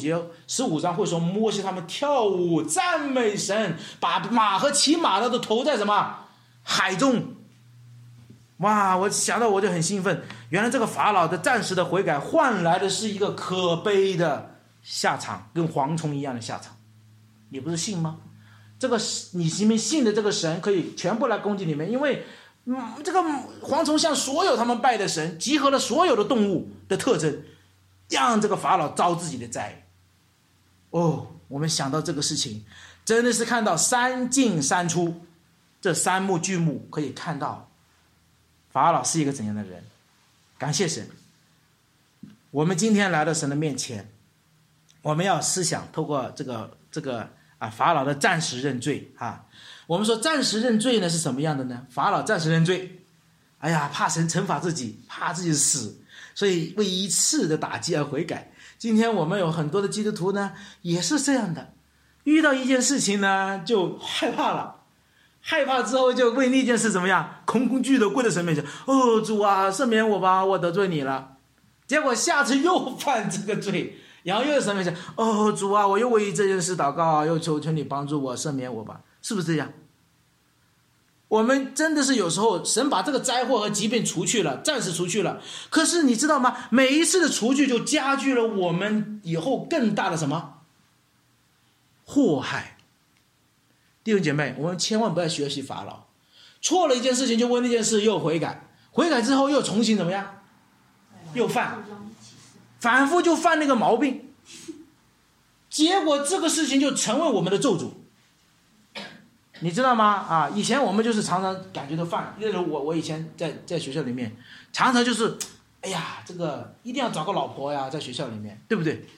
15章会说摩西他们跳舞赞美神，把马和骑马的都投在什么海中？哇，我想到我就很兴奋，原来这个法老的暂时的悔改换来的是一个可悲的下场，跟蝗虫一样的下场。你不是信吗？这个你信的这个神可以全部来攻击你们，因为这个蝗虫像所有他们拜的神，集合了所有的动物的特征，让这个法老遭自己的灾。我们想到这个事情，真的是看到三进三出，这三幕剧目可以看到法老是一个怎样的人。感谢神，我们今天来到神的面前，我们要思想透过这个法老的暂时认罪啊。我们说暂时认罪呢是什么样的呢？法老暂时认罪，哎呀，怕神惩罚自己，怕自己死，所以为一次的打击而悔改。今天我们有很多的基督徒呢也是这样的，遇到一件事情呢就害怕了，害怕之后就为那件事怎么样，恐惧的跪在神面前，主啊，赦免我吧，我得罪你了。结果下次又犯这个罪，然后又在神面前，主啊，我又为这件事祷告啊，又求你帮助我，赦免我吧。是不是这样？我们真的是有时候神把这个灾祸和疾病除去了，暂时除去了，可是你知道吗？每一次的除去就加剧了我们以后更大的什么祸害。弟兄姐妹，我们千万不要学习法老，错了一件事情就为那件事又悔改，悔改之后又重新怎么样，又犯，反复就犯那个毛病，结果这个事情就成为我们的咒诅。你知道吗？以前我们就是常常感觉到犯，例如我以前在学校里面，常常就是，哎呀，这个一定要找个老婆呀，在学校里面，对不对？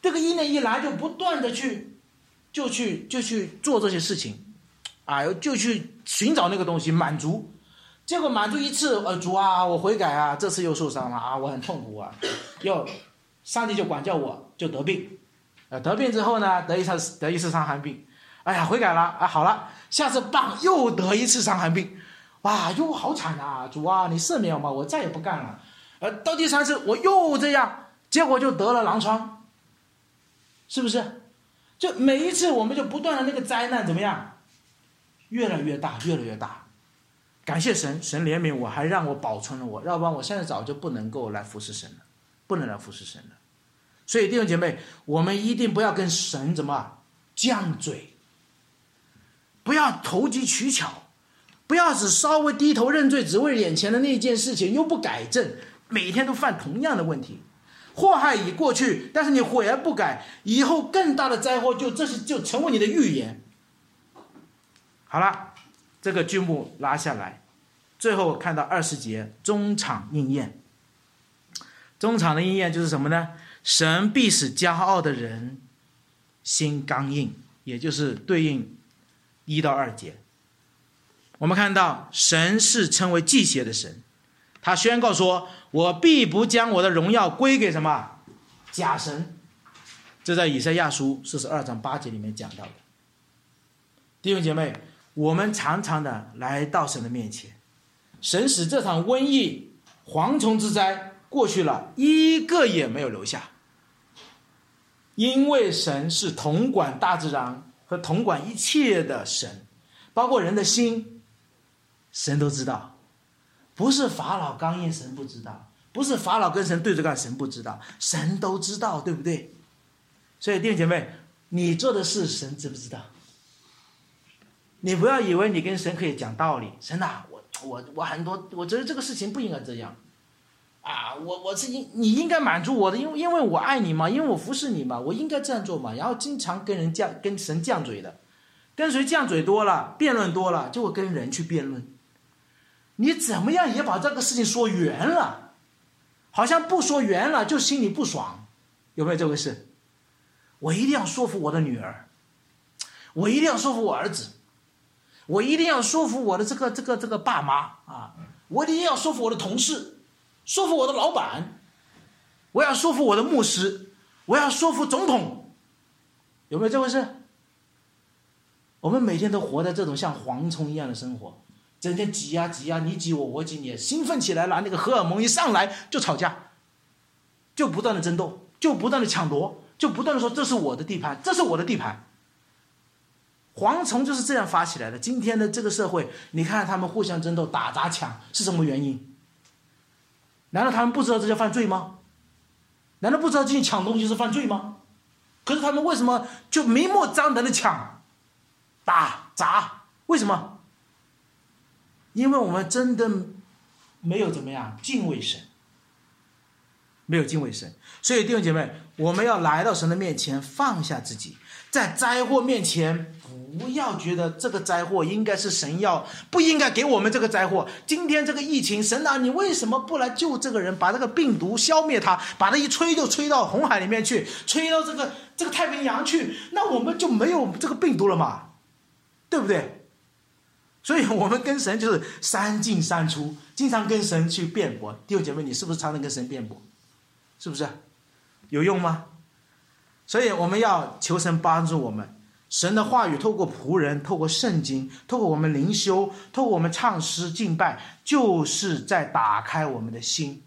这个意念一来，就不断的去做这些事情，就去寻找那个东西满足。结果满足一次，主啊，我悔改啊，这次又受伤了啊，我很痛苦啊，上帝就管教我，就得病，得病之后呢，得一次伤寒病，哎呀，悔改了啊，好了，下次棒又得一次伤寒病，哇，又好惨啊，主啊，你赦免我吧，我再也不干了。到第3次我又这样，结果就得了狼疮，是不是？就每一次我们就不断的那个灾难怎么样，越来越大，越来越大。感谢神，神怜悯我，还让我保存了我，要不然我现在早就不能够来服侍神了，不能来服侍神了。所以弟兄姐妹，我们一定不要跟神怎么犟嘴，不要投机取巧，不要只稍微低头认罪，只为眼前的那件事情又不改正，每天都犯同样的问题。祸害已过去，但是你悔而不改，以后更大的灾祸就成为你的预言。好了，这个剧目拉下来，最后看到20节中场应验。中场的应验就是什么呢？神必使骄傲的人心刚硬，也就是对应1到2节。我们看到神是称为忌邪的神，他宣告说，我必不将我的荣耀归给什么假神。这在以赛亚书42章8节里面讲到的。弟兄姐妹，我们常常的来到神的面前，神使这场瘟疫蝗虫之灾过去了，一个也没有留下，因为神是统管大自然和统管一切的神，包括人的心，神都知道。不是法老刚硬神不知道，不是法老跟神对着干神不知道，神都知道，对不对？所以弟兄姐妹，你做的事神知不知道？你不要以为你跟神可以讲道理，神啊，我很多，我觉得这个事情不应该这样啊，你应该满足我的，因为我爱你嘛，因为我服侍你嘛，我应该这样做嘛。然后经常跟神犟嘴的，跟谁犟嘴多了，辩论多了，就会跟人去辩论。你怎么样也把这个事情说圆了，好像不说圆了就心里不爽，有没有这回事？我一定要说服我的女儿，我一定要说服我儿子，我一定要说服我的这个爸妈啊，我一定要说服我的同事，说服我的老板，我要说服我的牧师，我要说服总统，有没有这回事？我们每天都活在这种像蝗虫一样的生活，整天挤呀挤呀，你挤我，我挤你，兴奋起来了，那个荷尔蒙一上来就吵架，就不断的争斗，就不断的抢夺，就不断的说这是我的地盘，这是我的地盘。蝗虫就是这样发起来的。今天的这个社会，你看他们互相争斗、打砸抢是什么原因？难道他们不知道这叫犯罪吗？难道不知道进去抢东西是犯罪吗？可是他们为什么就明目张胆的抢、打砸？为什么？因为我们真的没有怎么样敬畏神，没有敬畏神。所以弟兄姐妹，我们要来到神的面前，放下自己，在灾祸面前不要觉得这个灾祸应该是神不应该给我们这个灾祸。今天这个疫情，神啊，你为什么不来救这个人，把这个病毒消灭它，把它一吹就吹到红海里面去，吹到这个太平洋去，那我们就没有这个病毒了嘛，对不对？所以我们跟神就是三进三出，经常跟神去辩驳。弟兄姐妹，你是不是常常跟神辩驳？是不是？有用吗？所以我们要求神帮助我们，神的话语透过仆人，透过圣经，透过我们灵修，透过我们唱诗敬拜，就是在打开我们的心，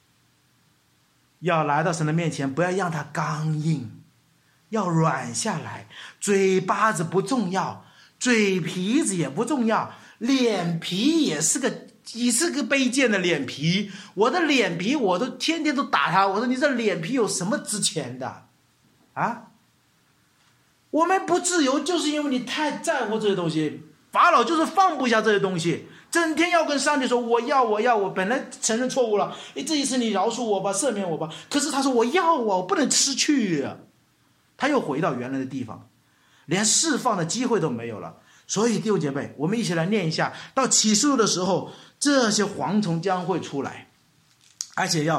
要来到神的面前，不要让它刚硬，要软下来。嘴巴子不重要，嘴皮子也不重要，脸皮也是个卑贱的脸皮。我的脸皮我都天天都打他，我说你这脸皮有什么值钱的啊？我们不自由就是因为你太在乎这些东西。法老就是放不下这些东西，整天要跟上帝说我要，我本来承认错误了，这一次你饶恕我吧，赦免我吧。可是他说我要我不能失去啊，他又回到原来的地方，连释放的机会都没有了。所以弟兄姐妹，我们一起来念一下，到启示录的时候，这些蝗虫将会出来，而且要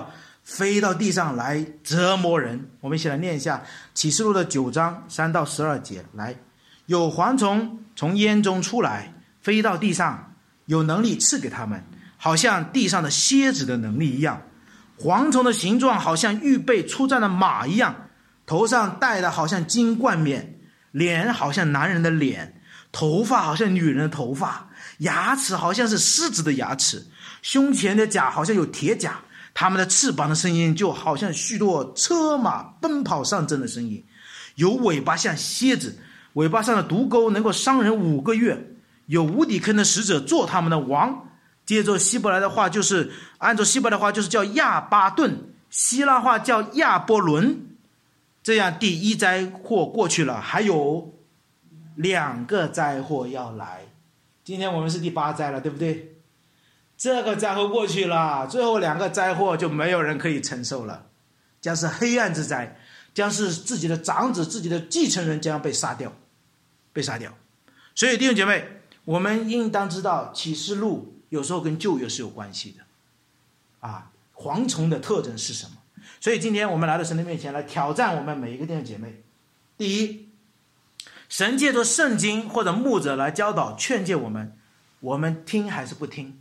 飞到地上来折磨人。我们一起来念一下启示录的9章3到12节。来，有蝗虫从烟中出来，飞到地上，有能力赐给他们，好像地上的蝎子的能力一样。蝗虫的形状好像预备出战的马一样，头上戴的好像金冠冕，脸好像男人的脸，头发好像女人的头发，牙齿好像是狮子的牙齿，胸前的甲好像有铁甲，他们的翅膀的声音就好像许多车马奔跑上阵的声音，有尾巴像蝎子，尾巴上的毒钩能够伤人5个月，有无底坑的使者做他们的王。接着希伯来的话就是按照希伯来的话就是叫亚巴顿，希腊话叫亚波伦。这样第1灾祸过去了，还有2个灾祸要来。今天我们是第8灾了，对不对？这个灾祸过去了，最后2个灾祸就没有人可以承受了，将是黑暗之灾，将是自己的长子自己的继承人将被杀掉。所以弟兄姐妹，我们应当知道启示录有时候跟旧约是有关系的蝗虫的特征是什么？所以今天我们来到神的面前来挑战我们每一个弟兄姐妹。第一，神借着圣经或者牧者来教导劝诫我们，我们听还是不听？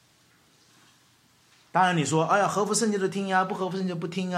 当然你说哎呀，合乎圣经的听呀，不合乎圣经的不听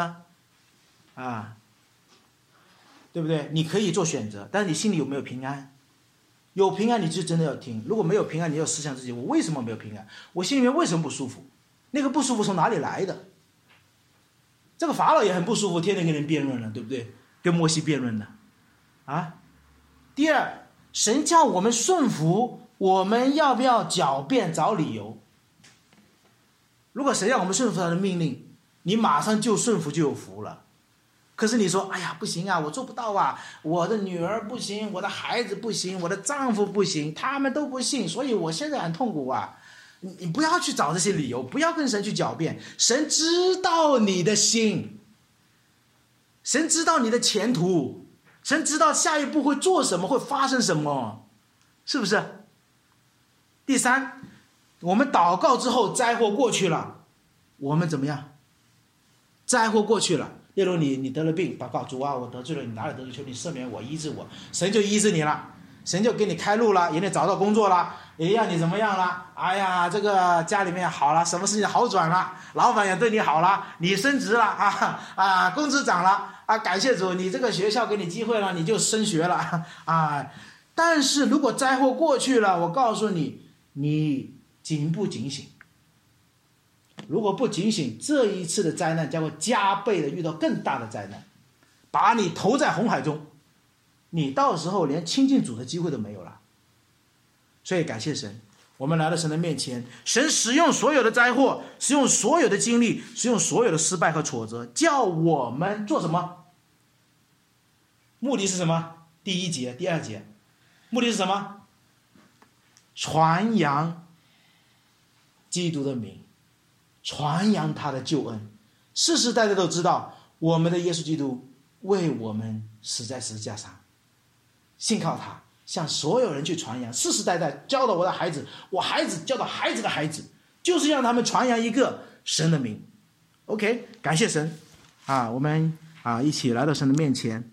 对不对？你可以做选择，但是你心里有没有平安？有平安你就真的要听，如果没有平安，你要思想自己，我为什么没有平安？我心里面为什么不舒服？那个不舒服从哪里来的？这个法老也很不舒服，天天跟人辩论了，对不对？跟摩西辩论了第二，神叫我们顺服，我们要不要狡辩找理由？如果神让我们顺服他的命令，你马上就顺服就有福了。可是你说哎呀不行我做不到我的女儿不行，我的孩子不行，我的丈夫不行，他们都不信，所以我现在很痛苦你不要去找这些理由，不要跟神去狡辩。神知道你的心，神知道你的前途，神知道下一步会做什么，会发生什么，是不是？第三，我们祷告之后灾祸过去了，我们怎么样？灾祸过去了，例如你得了病，祷告主我得罪了你，哪里得罪，求你赦免我，医治我，神就医治你了，神就给你开路了，也给你找到工作了，也让你怎么样了？哎呀，这个家里面好了，什么事情好转了，老板也对你好了，你升职了工资涨了感谢主，你这个学校给你机会了，你就升学了但是如果灾祸过去了，我告诉你，你警不警醒？如果不警醒，这一次的灾难将会加倍的遇到更大的灾难，把你投在红海中，你到时候连亲近主的机会都没有了。所以感谢神，我们来到神的面前，神使用所有的灾祸，使用所有的经历，使用所有的失败和挫折，叫我们做什么？目的是什么？第1节第2节，目的是什么？传扬基督的名，传扬他的救恩，世世代代都知道我们的耶稣基督为我们死在十字架上，信靠他，向所有人去传扬，世世代代教导我的孩子，我孩子教导孩子的孩子，就是让他们传扬一个神的名。 OK， 感谢神我们一起来到神的面前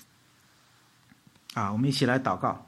我们一起来祷告。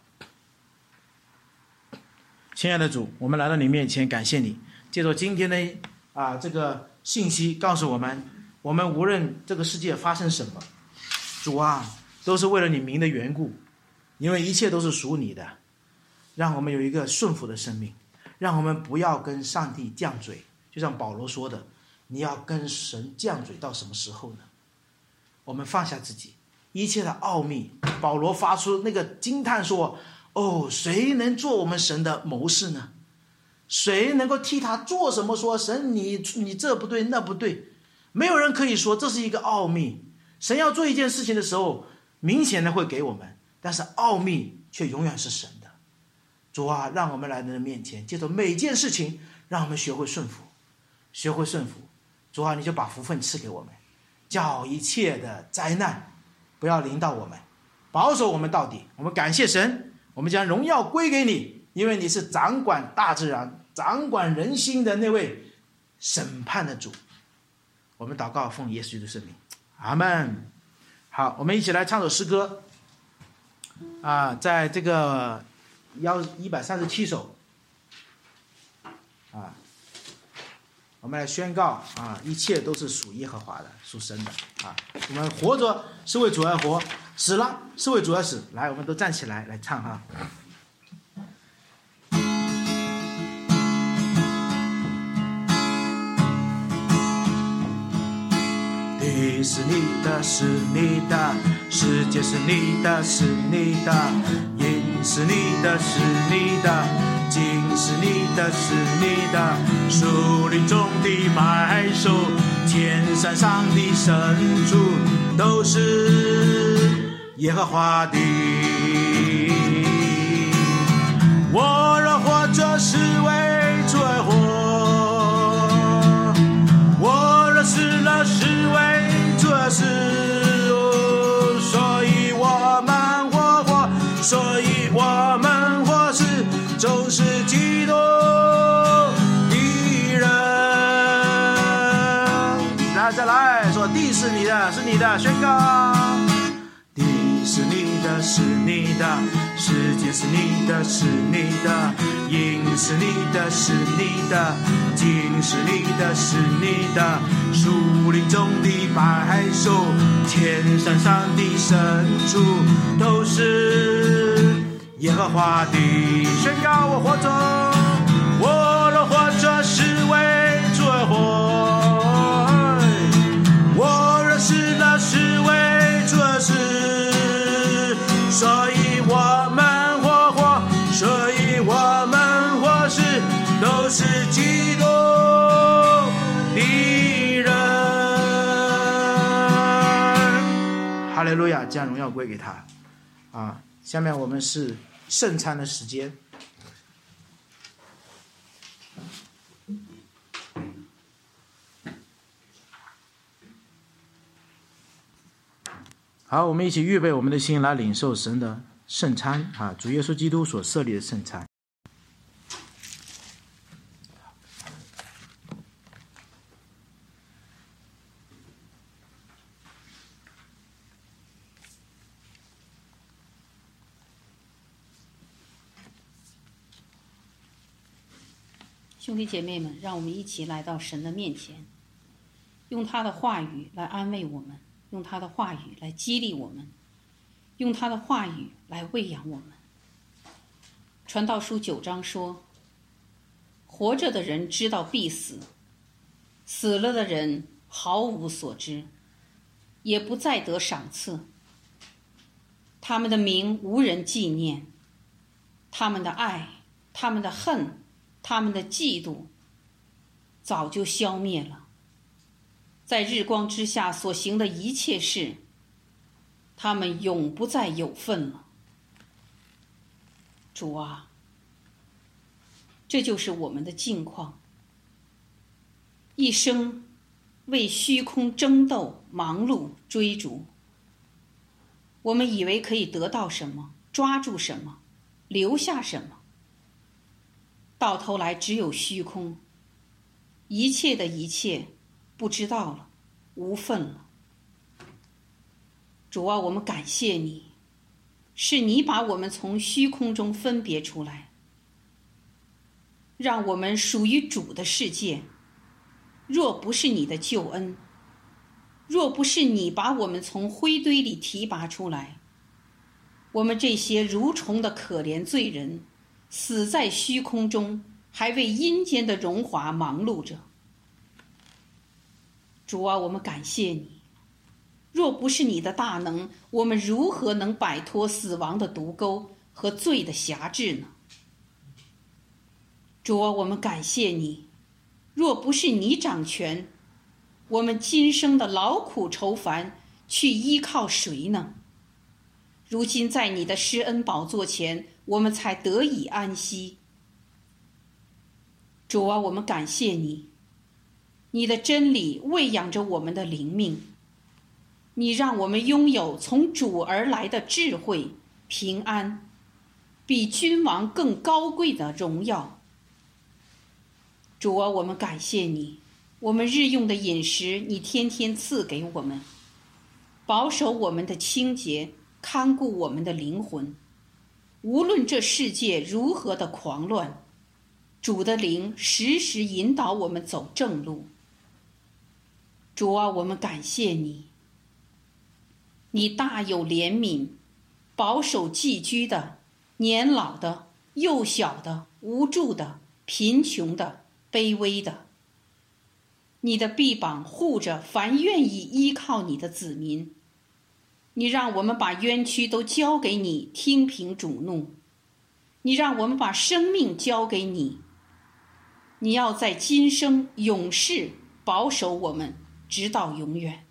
亲爱的主，我们来到你面前，感谢你借着今天的这个信息告诉我们，我们无论这个世界发生什么，主都是为了你名的缘故，因为一切都是属你的，让我们有一个顺服的生命，让我们不要跟上帝犟嘴，就像保罗说的，你要跟神犟嘴到什么时候呢？我们放下自己一切的奥秘，保罗发出那个惊叹说，谁能做我们神的谋士呢？谁能够替他做什么？说神你这不对那不对，没有人可以说，这是一个奥秘。神要做一件事情的时候，明显的会给我们，但是奥秘却永远是神的。主让我们来到你面前，借着每件事情让我们学会顺服，学会顺服。主你就把福分赐给我们，叫一切的灾难不要临到我们，保守我们到底。我们感谢神，我们将荣耀归给你，因为你是掌管大自然、掌管人心的那位审判的主。 我们祷告奉耶稣的圣名，阿们。好，我们一起来唱首诗歌啊，在这个137首啊，我们来宣告啊，一切都是属耶和华的，属神的啊。我们活着是为主而活，死了是为主而死。来，我们都站起来来唱哈。地是你的，是你的；世界是你的，是你的；银是你的，是你的；金是你的，是你的；树林中的百兽，天山上的深处，都是耶和华的。我若活着是为主而活，我若死了是为主而死，所以我们活，所以我们活是就是基督的人。再来说，地是你的，是你的，宣告。地是你的，是你的；世界是你的，是你的；银是你的，是你的；金是你的，是你的；树林中的百兽，天山上的深处，都是耶和华的。宣告我活着，我若活着是为主而活，我若死了是为主而死，所以我们活，所以我们活是都是基督的人。哈利路亚，将荣耀归给他啊！下面我们是圣餐的时间。好，我们一起预备我们的心来领受神的圣餐啊，主耶稣基督所设立的圣餐。 兄弟姐妹们，让我们一起来到神的面前，用他的话语来安慰我们，用他的话语来激励我们，用他的话语来喂养我们。传道书9章说，活着的人知道必死，死了的人毫无所知，也不再得赏赐。他们的名无人纪念，他们的爱，他们的恨，他们的嫉妒早就消灭了。在日光之下所行的一切事，他们永不再有份了。主啊，这就是我们的境况，一生为虚空争斗、忙碌、追逐。我们以为可以得到什么，抓住什么，留下什么，到头来只有虚空，一切的一切不知道了，无份了。主啊，我们感谢你，是你把我们从虚空中分别出来，让我们属于主的世界。若不是你的救恩，若不是你把我们从灰堆里提拔出来，我们这些蠕虫的可怜罪人，死在虚空中，还为阴间的荣华忙碌着。主啊，我们感谢你，若不是你的大能，我们如何能摆脱死亡的毒钩和罪的辖制呢？主啊，我们感谢你，若不是你掌权，我们今生的劳苦愁烦去依靠谁呢？如今在你的施恩宝座前，我们才得以安息。主啊，我们感谢你，你的真理喂养着我们的灵命，你让我们拥有从主而来的智慧、平安，比君王更高贵的荣耀。主啊，我们感谢你， 我们日用的饮食你天天赐给我们，保守我们的清洁，看顾我们的灵魂。无论这世界如何的狂乱，主的灵时时引导我们走正路。主啊，我们感谢你，你大有怜悯，保守寄居的、年老的、幼小的、无助的、贫穷的、卑微的。你的臂膀护着凡愿意依靠你的子民。你让我们把冤屈都交给你，听凭主怒。你让我们把生命交给你。你要在今生永世保守我们，直到永远。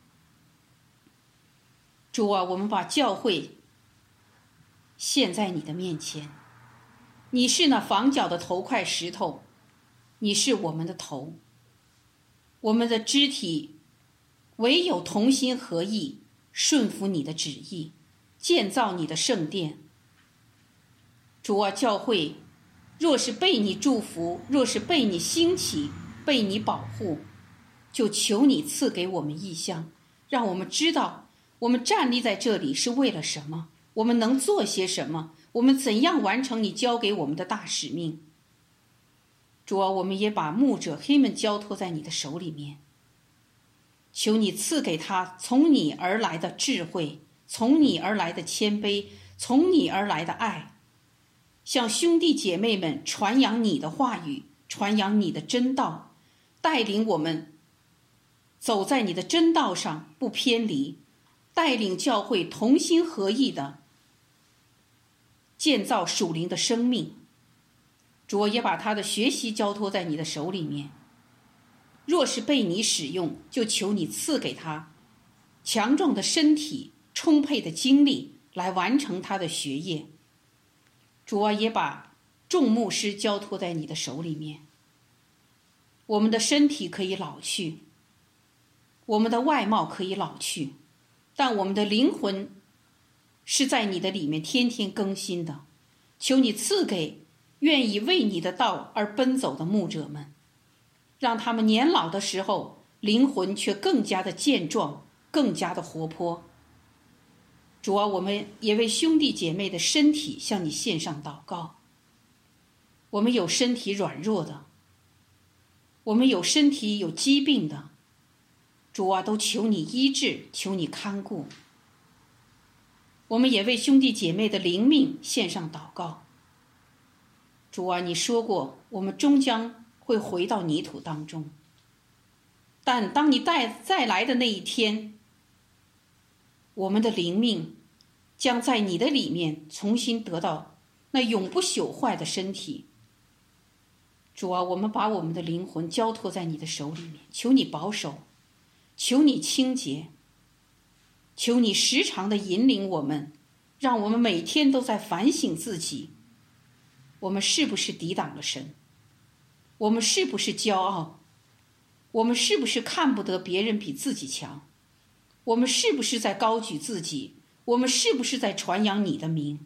主啊，我们把教会献在你的面前。你是那房角的头块石头，你是我们的头。我们的肢体唯有同心合意，顺服你的旨意，建造你的圣殿。主啊，教会若是被你祝福，若是被你兴起，被你保护，就求你赐给我们异象，让我们知道我们站立在这里是为了什么，我们能做些什么，我们怎样完成你交给我们的大使命。主啊，我们也把牧者黑们交托在你的手里面，求你赐给他从你而来的智慧，从你而来的谦卑，从你而来的爱，向兄弟姐妹们传扬你的话语，传扬你的真道，带领我们走在你的真道上不偏离，带领教会同心合意的建造属灵的生命。主也把他的学习交托在你的手里面，若是被你使用，就求你赐给他强壮的身体，充沛的精力来完成他的学业。主也把众牧师交托在你的手里面。我们的身体可以老去，我们的外貌可以老去，但我们的灵魂是在你的里面天天更新的。求你赐给愿意为你的道而奔走的牧者们，让他们年老的时候灵魂却更加的健壮，更加的活泼。主啊，我们也为兄弟姐妹的身体向你献上祷告。我们有身体软弱的，我们有身体有疾病的，主啊，都求你医治，求你看顾。我们也为兄弟姐妹的灵命献上祷告。主啊，你说过我们终将会回到泥土当中，但当你再来的那一天，我们的灵命将在你的里面重新得到那永不朽坏的身体。主啊，我们把我们的灵魂交托在你的手里面，求你保守，求你清洁，求你时常的引领我们，让我们每天都在反省自己，我们是不是抵挡了神？我们是不是骄傲？我们是不是看不得别人比自己强？我们是不是在高举自己？我们是不是在传扬你的名？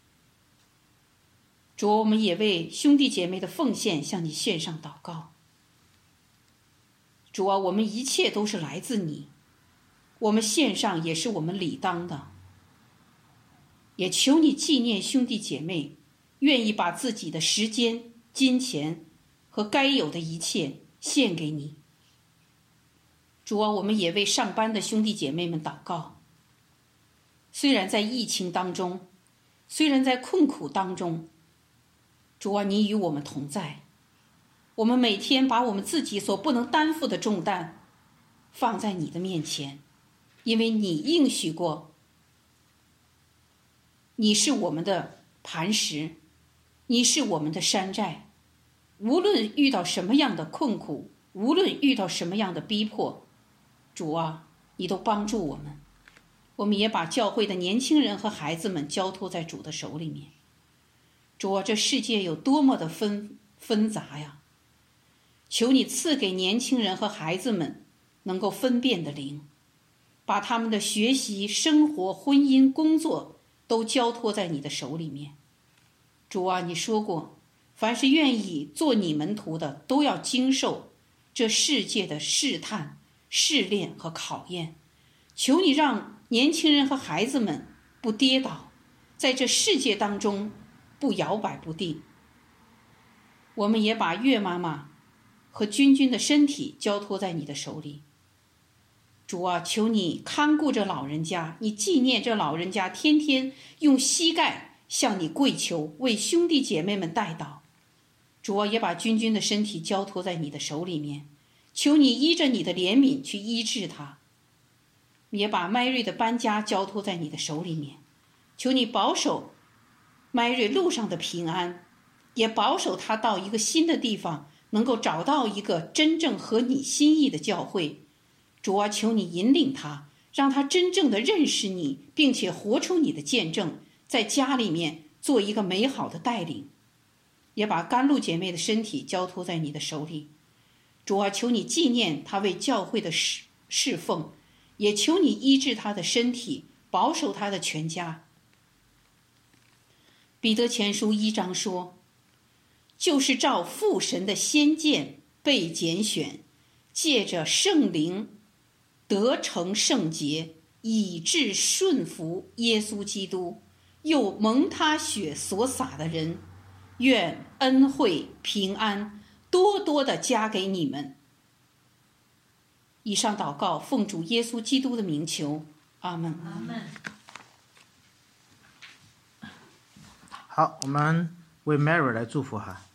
主，我们也为兄弟姐妹的奉献向你献上祷告。主啊，我们一切都是来自你，我们献上也是我们理当的。也求你纪念兄弟姐妹愿意把自己的时间、金钱和该有的一切献给你。主啊，我们也为上班的兄弟姐妹们祷告。虽然在疫情当中，虽然在困苦当中，主啊，你与我们同在。我们每天把我们自己所不能担负的重担放在你的面前，因为你应许过，你是我们的磐石，你是我们的山寨。无论遇到什么样的困苦，无论遇到什么样的逼迫，主啊，你都帮助我们。我们也把教会的年轻人和孩子们交托在主的手里面。主啊，这世界有多么的纷杂呀！求你赐给年轻人和孩子们能够分辨的灵，把他们的学习、生活、婚姻、工作都交托在你的手里面。主啊，你说过，凡是愿意做你门徒的，都要经受这世界的试探、试炼和考验。求你让年轻人和孩子们不跌倒，在这世界当中不摇摆不定。我们也把岳妈妈和君君的身体交托在你的手里。主啊，求你看顾着老人家，你纪念这老人家天天用膝盖向你跪求，为兄弟姐妹们代祷。主啊，也把君君的身体交托在你的手里面，求你依着你的怜悯去医治他。也把麦瑞的搬家交托在你的手里面，求你保守麦瑞路上的平安，也保守他到一个新的地方，能够找到一个真正合你心意的教会。主啊，求你引领他，让他真正的认识你，并且活出你的见证，在家里面做一个美好的带领。也把甘露姐妹的身体交托在你的手里。主啊，求你纪念他为教会的侍奉，也求你医治他的身体，保守他的全家。彼得前书1章说，就是照父神的先见被拣选，借着圣灵得成圣洁，以致顺服耶稣基督，又蒙他血所洒的人，愿恩惠平安多多的加给你们。以上祷告奉主耶稣基督的名求，阿们。 阿们。 好，我们为 Mary 来祝福哈。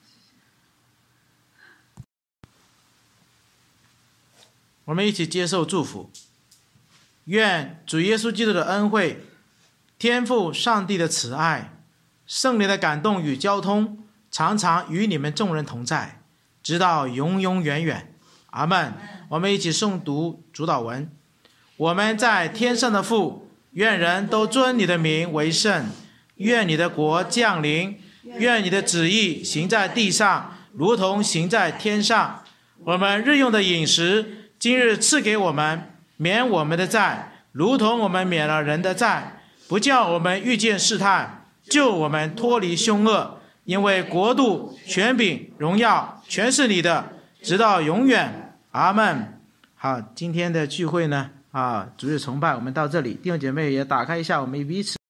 我们一起接受祝福。愿主耶稣基督的恩惠、天父上帝的慈爱、圣灵的感动与交通，常常与你们众人同在，直到永永远远。阿们。我们一起诵读主祷文。我们在天上的父，愿人都尊你的名为圣。愿你的国降临，愿你的旨意行在地上，如同行在天上。我们日用的饮食，今日赐给我们，免我们的债，如同我们免了人的债，不叫我们遇见试探，救我们脱离凶恶。因为国度、权柄、荣耀，全是你的，直到永远。阿们。好，今天的聚会呢，主日崇拜我们到这里，弟兄姐妹也打开一下我们彼此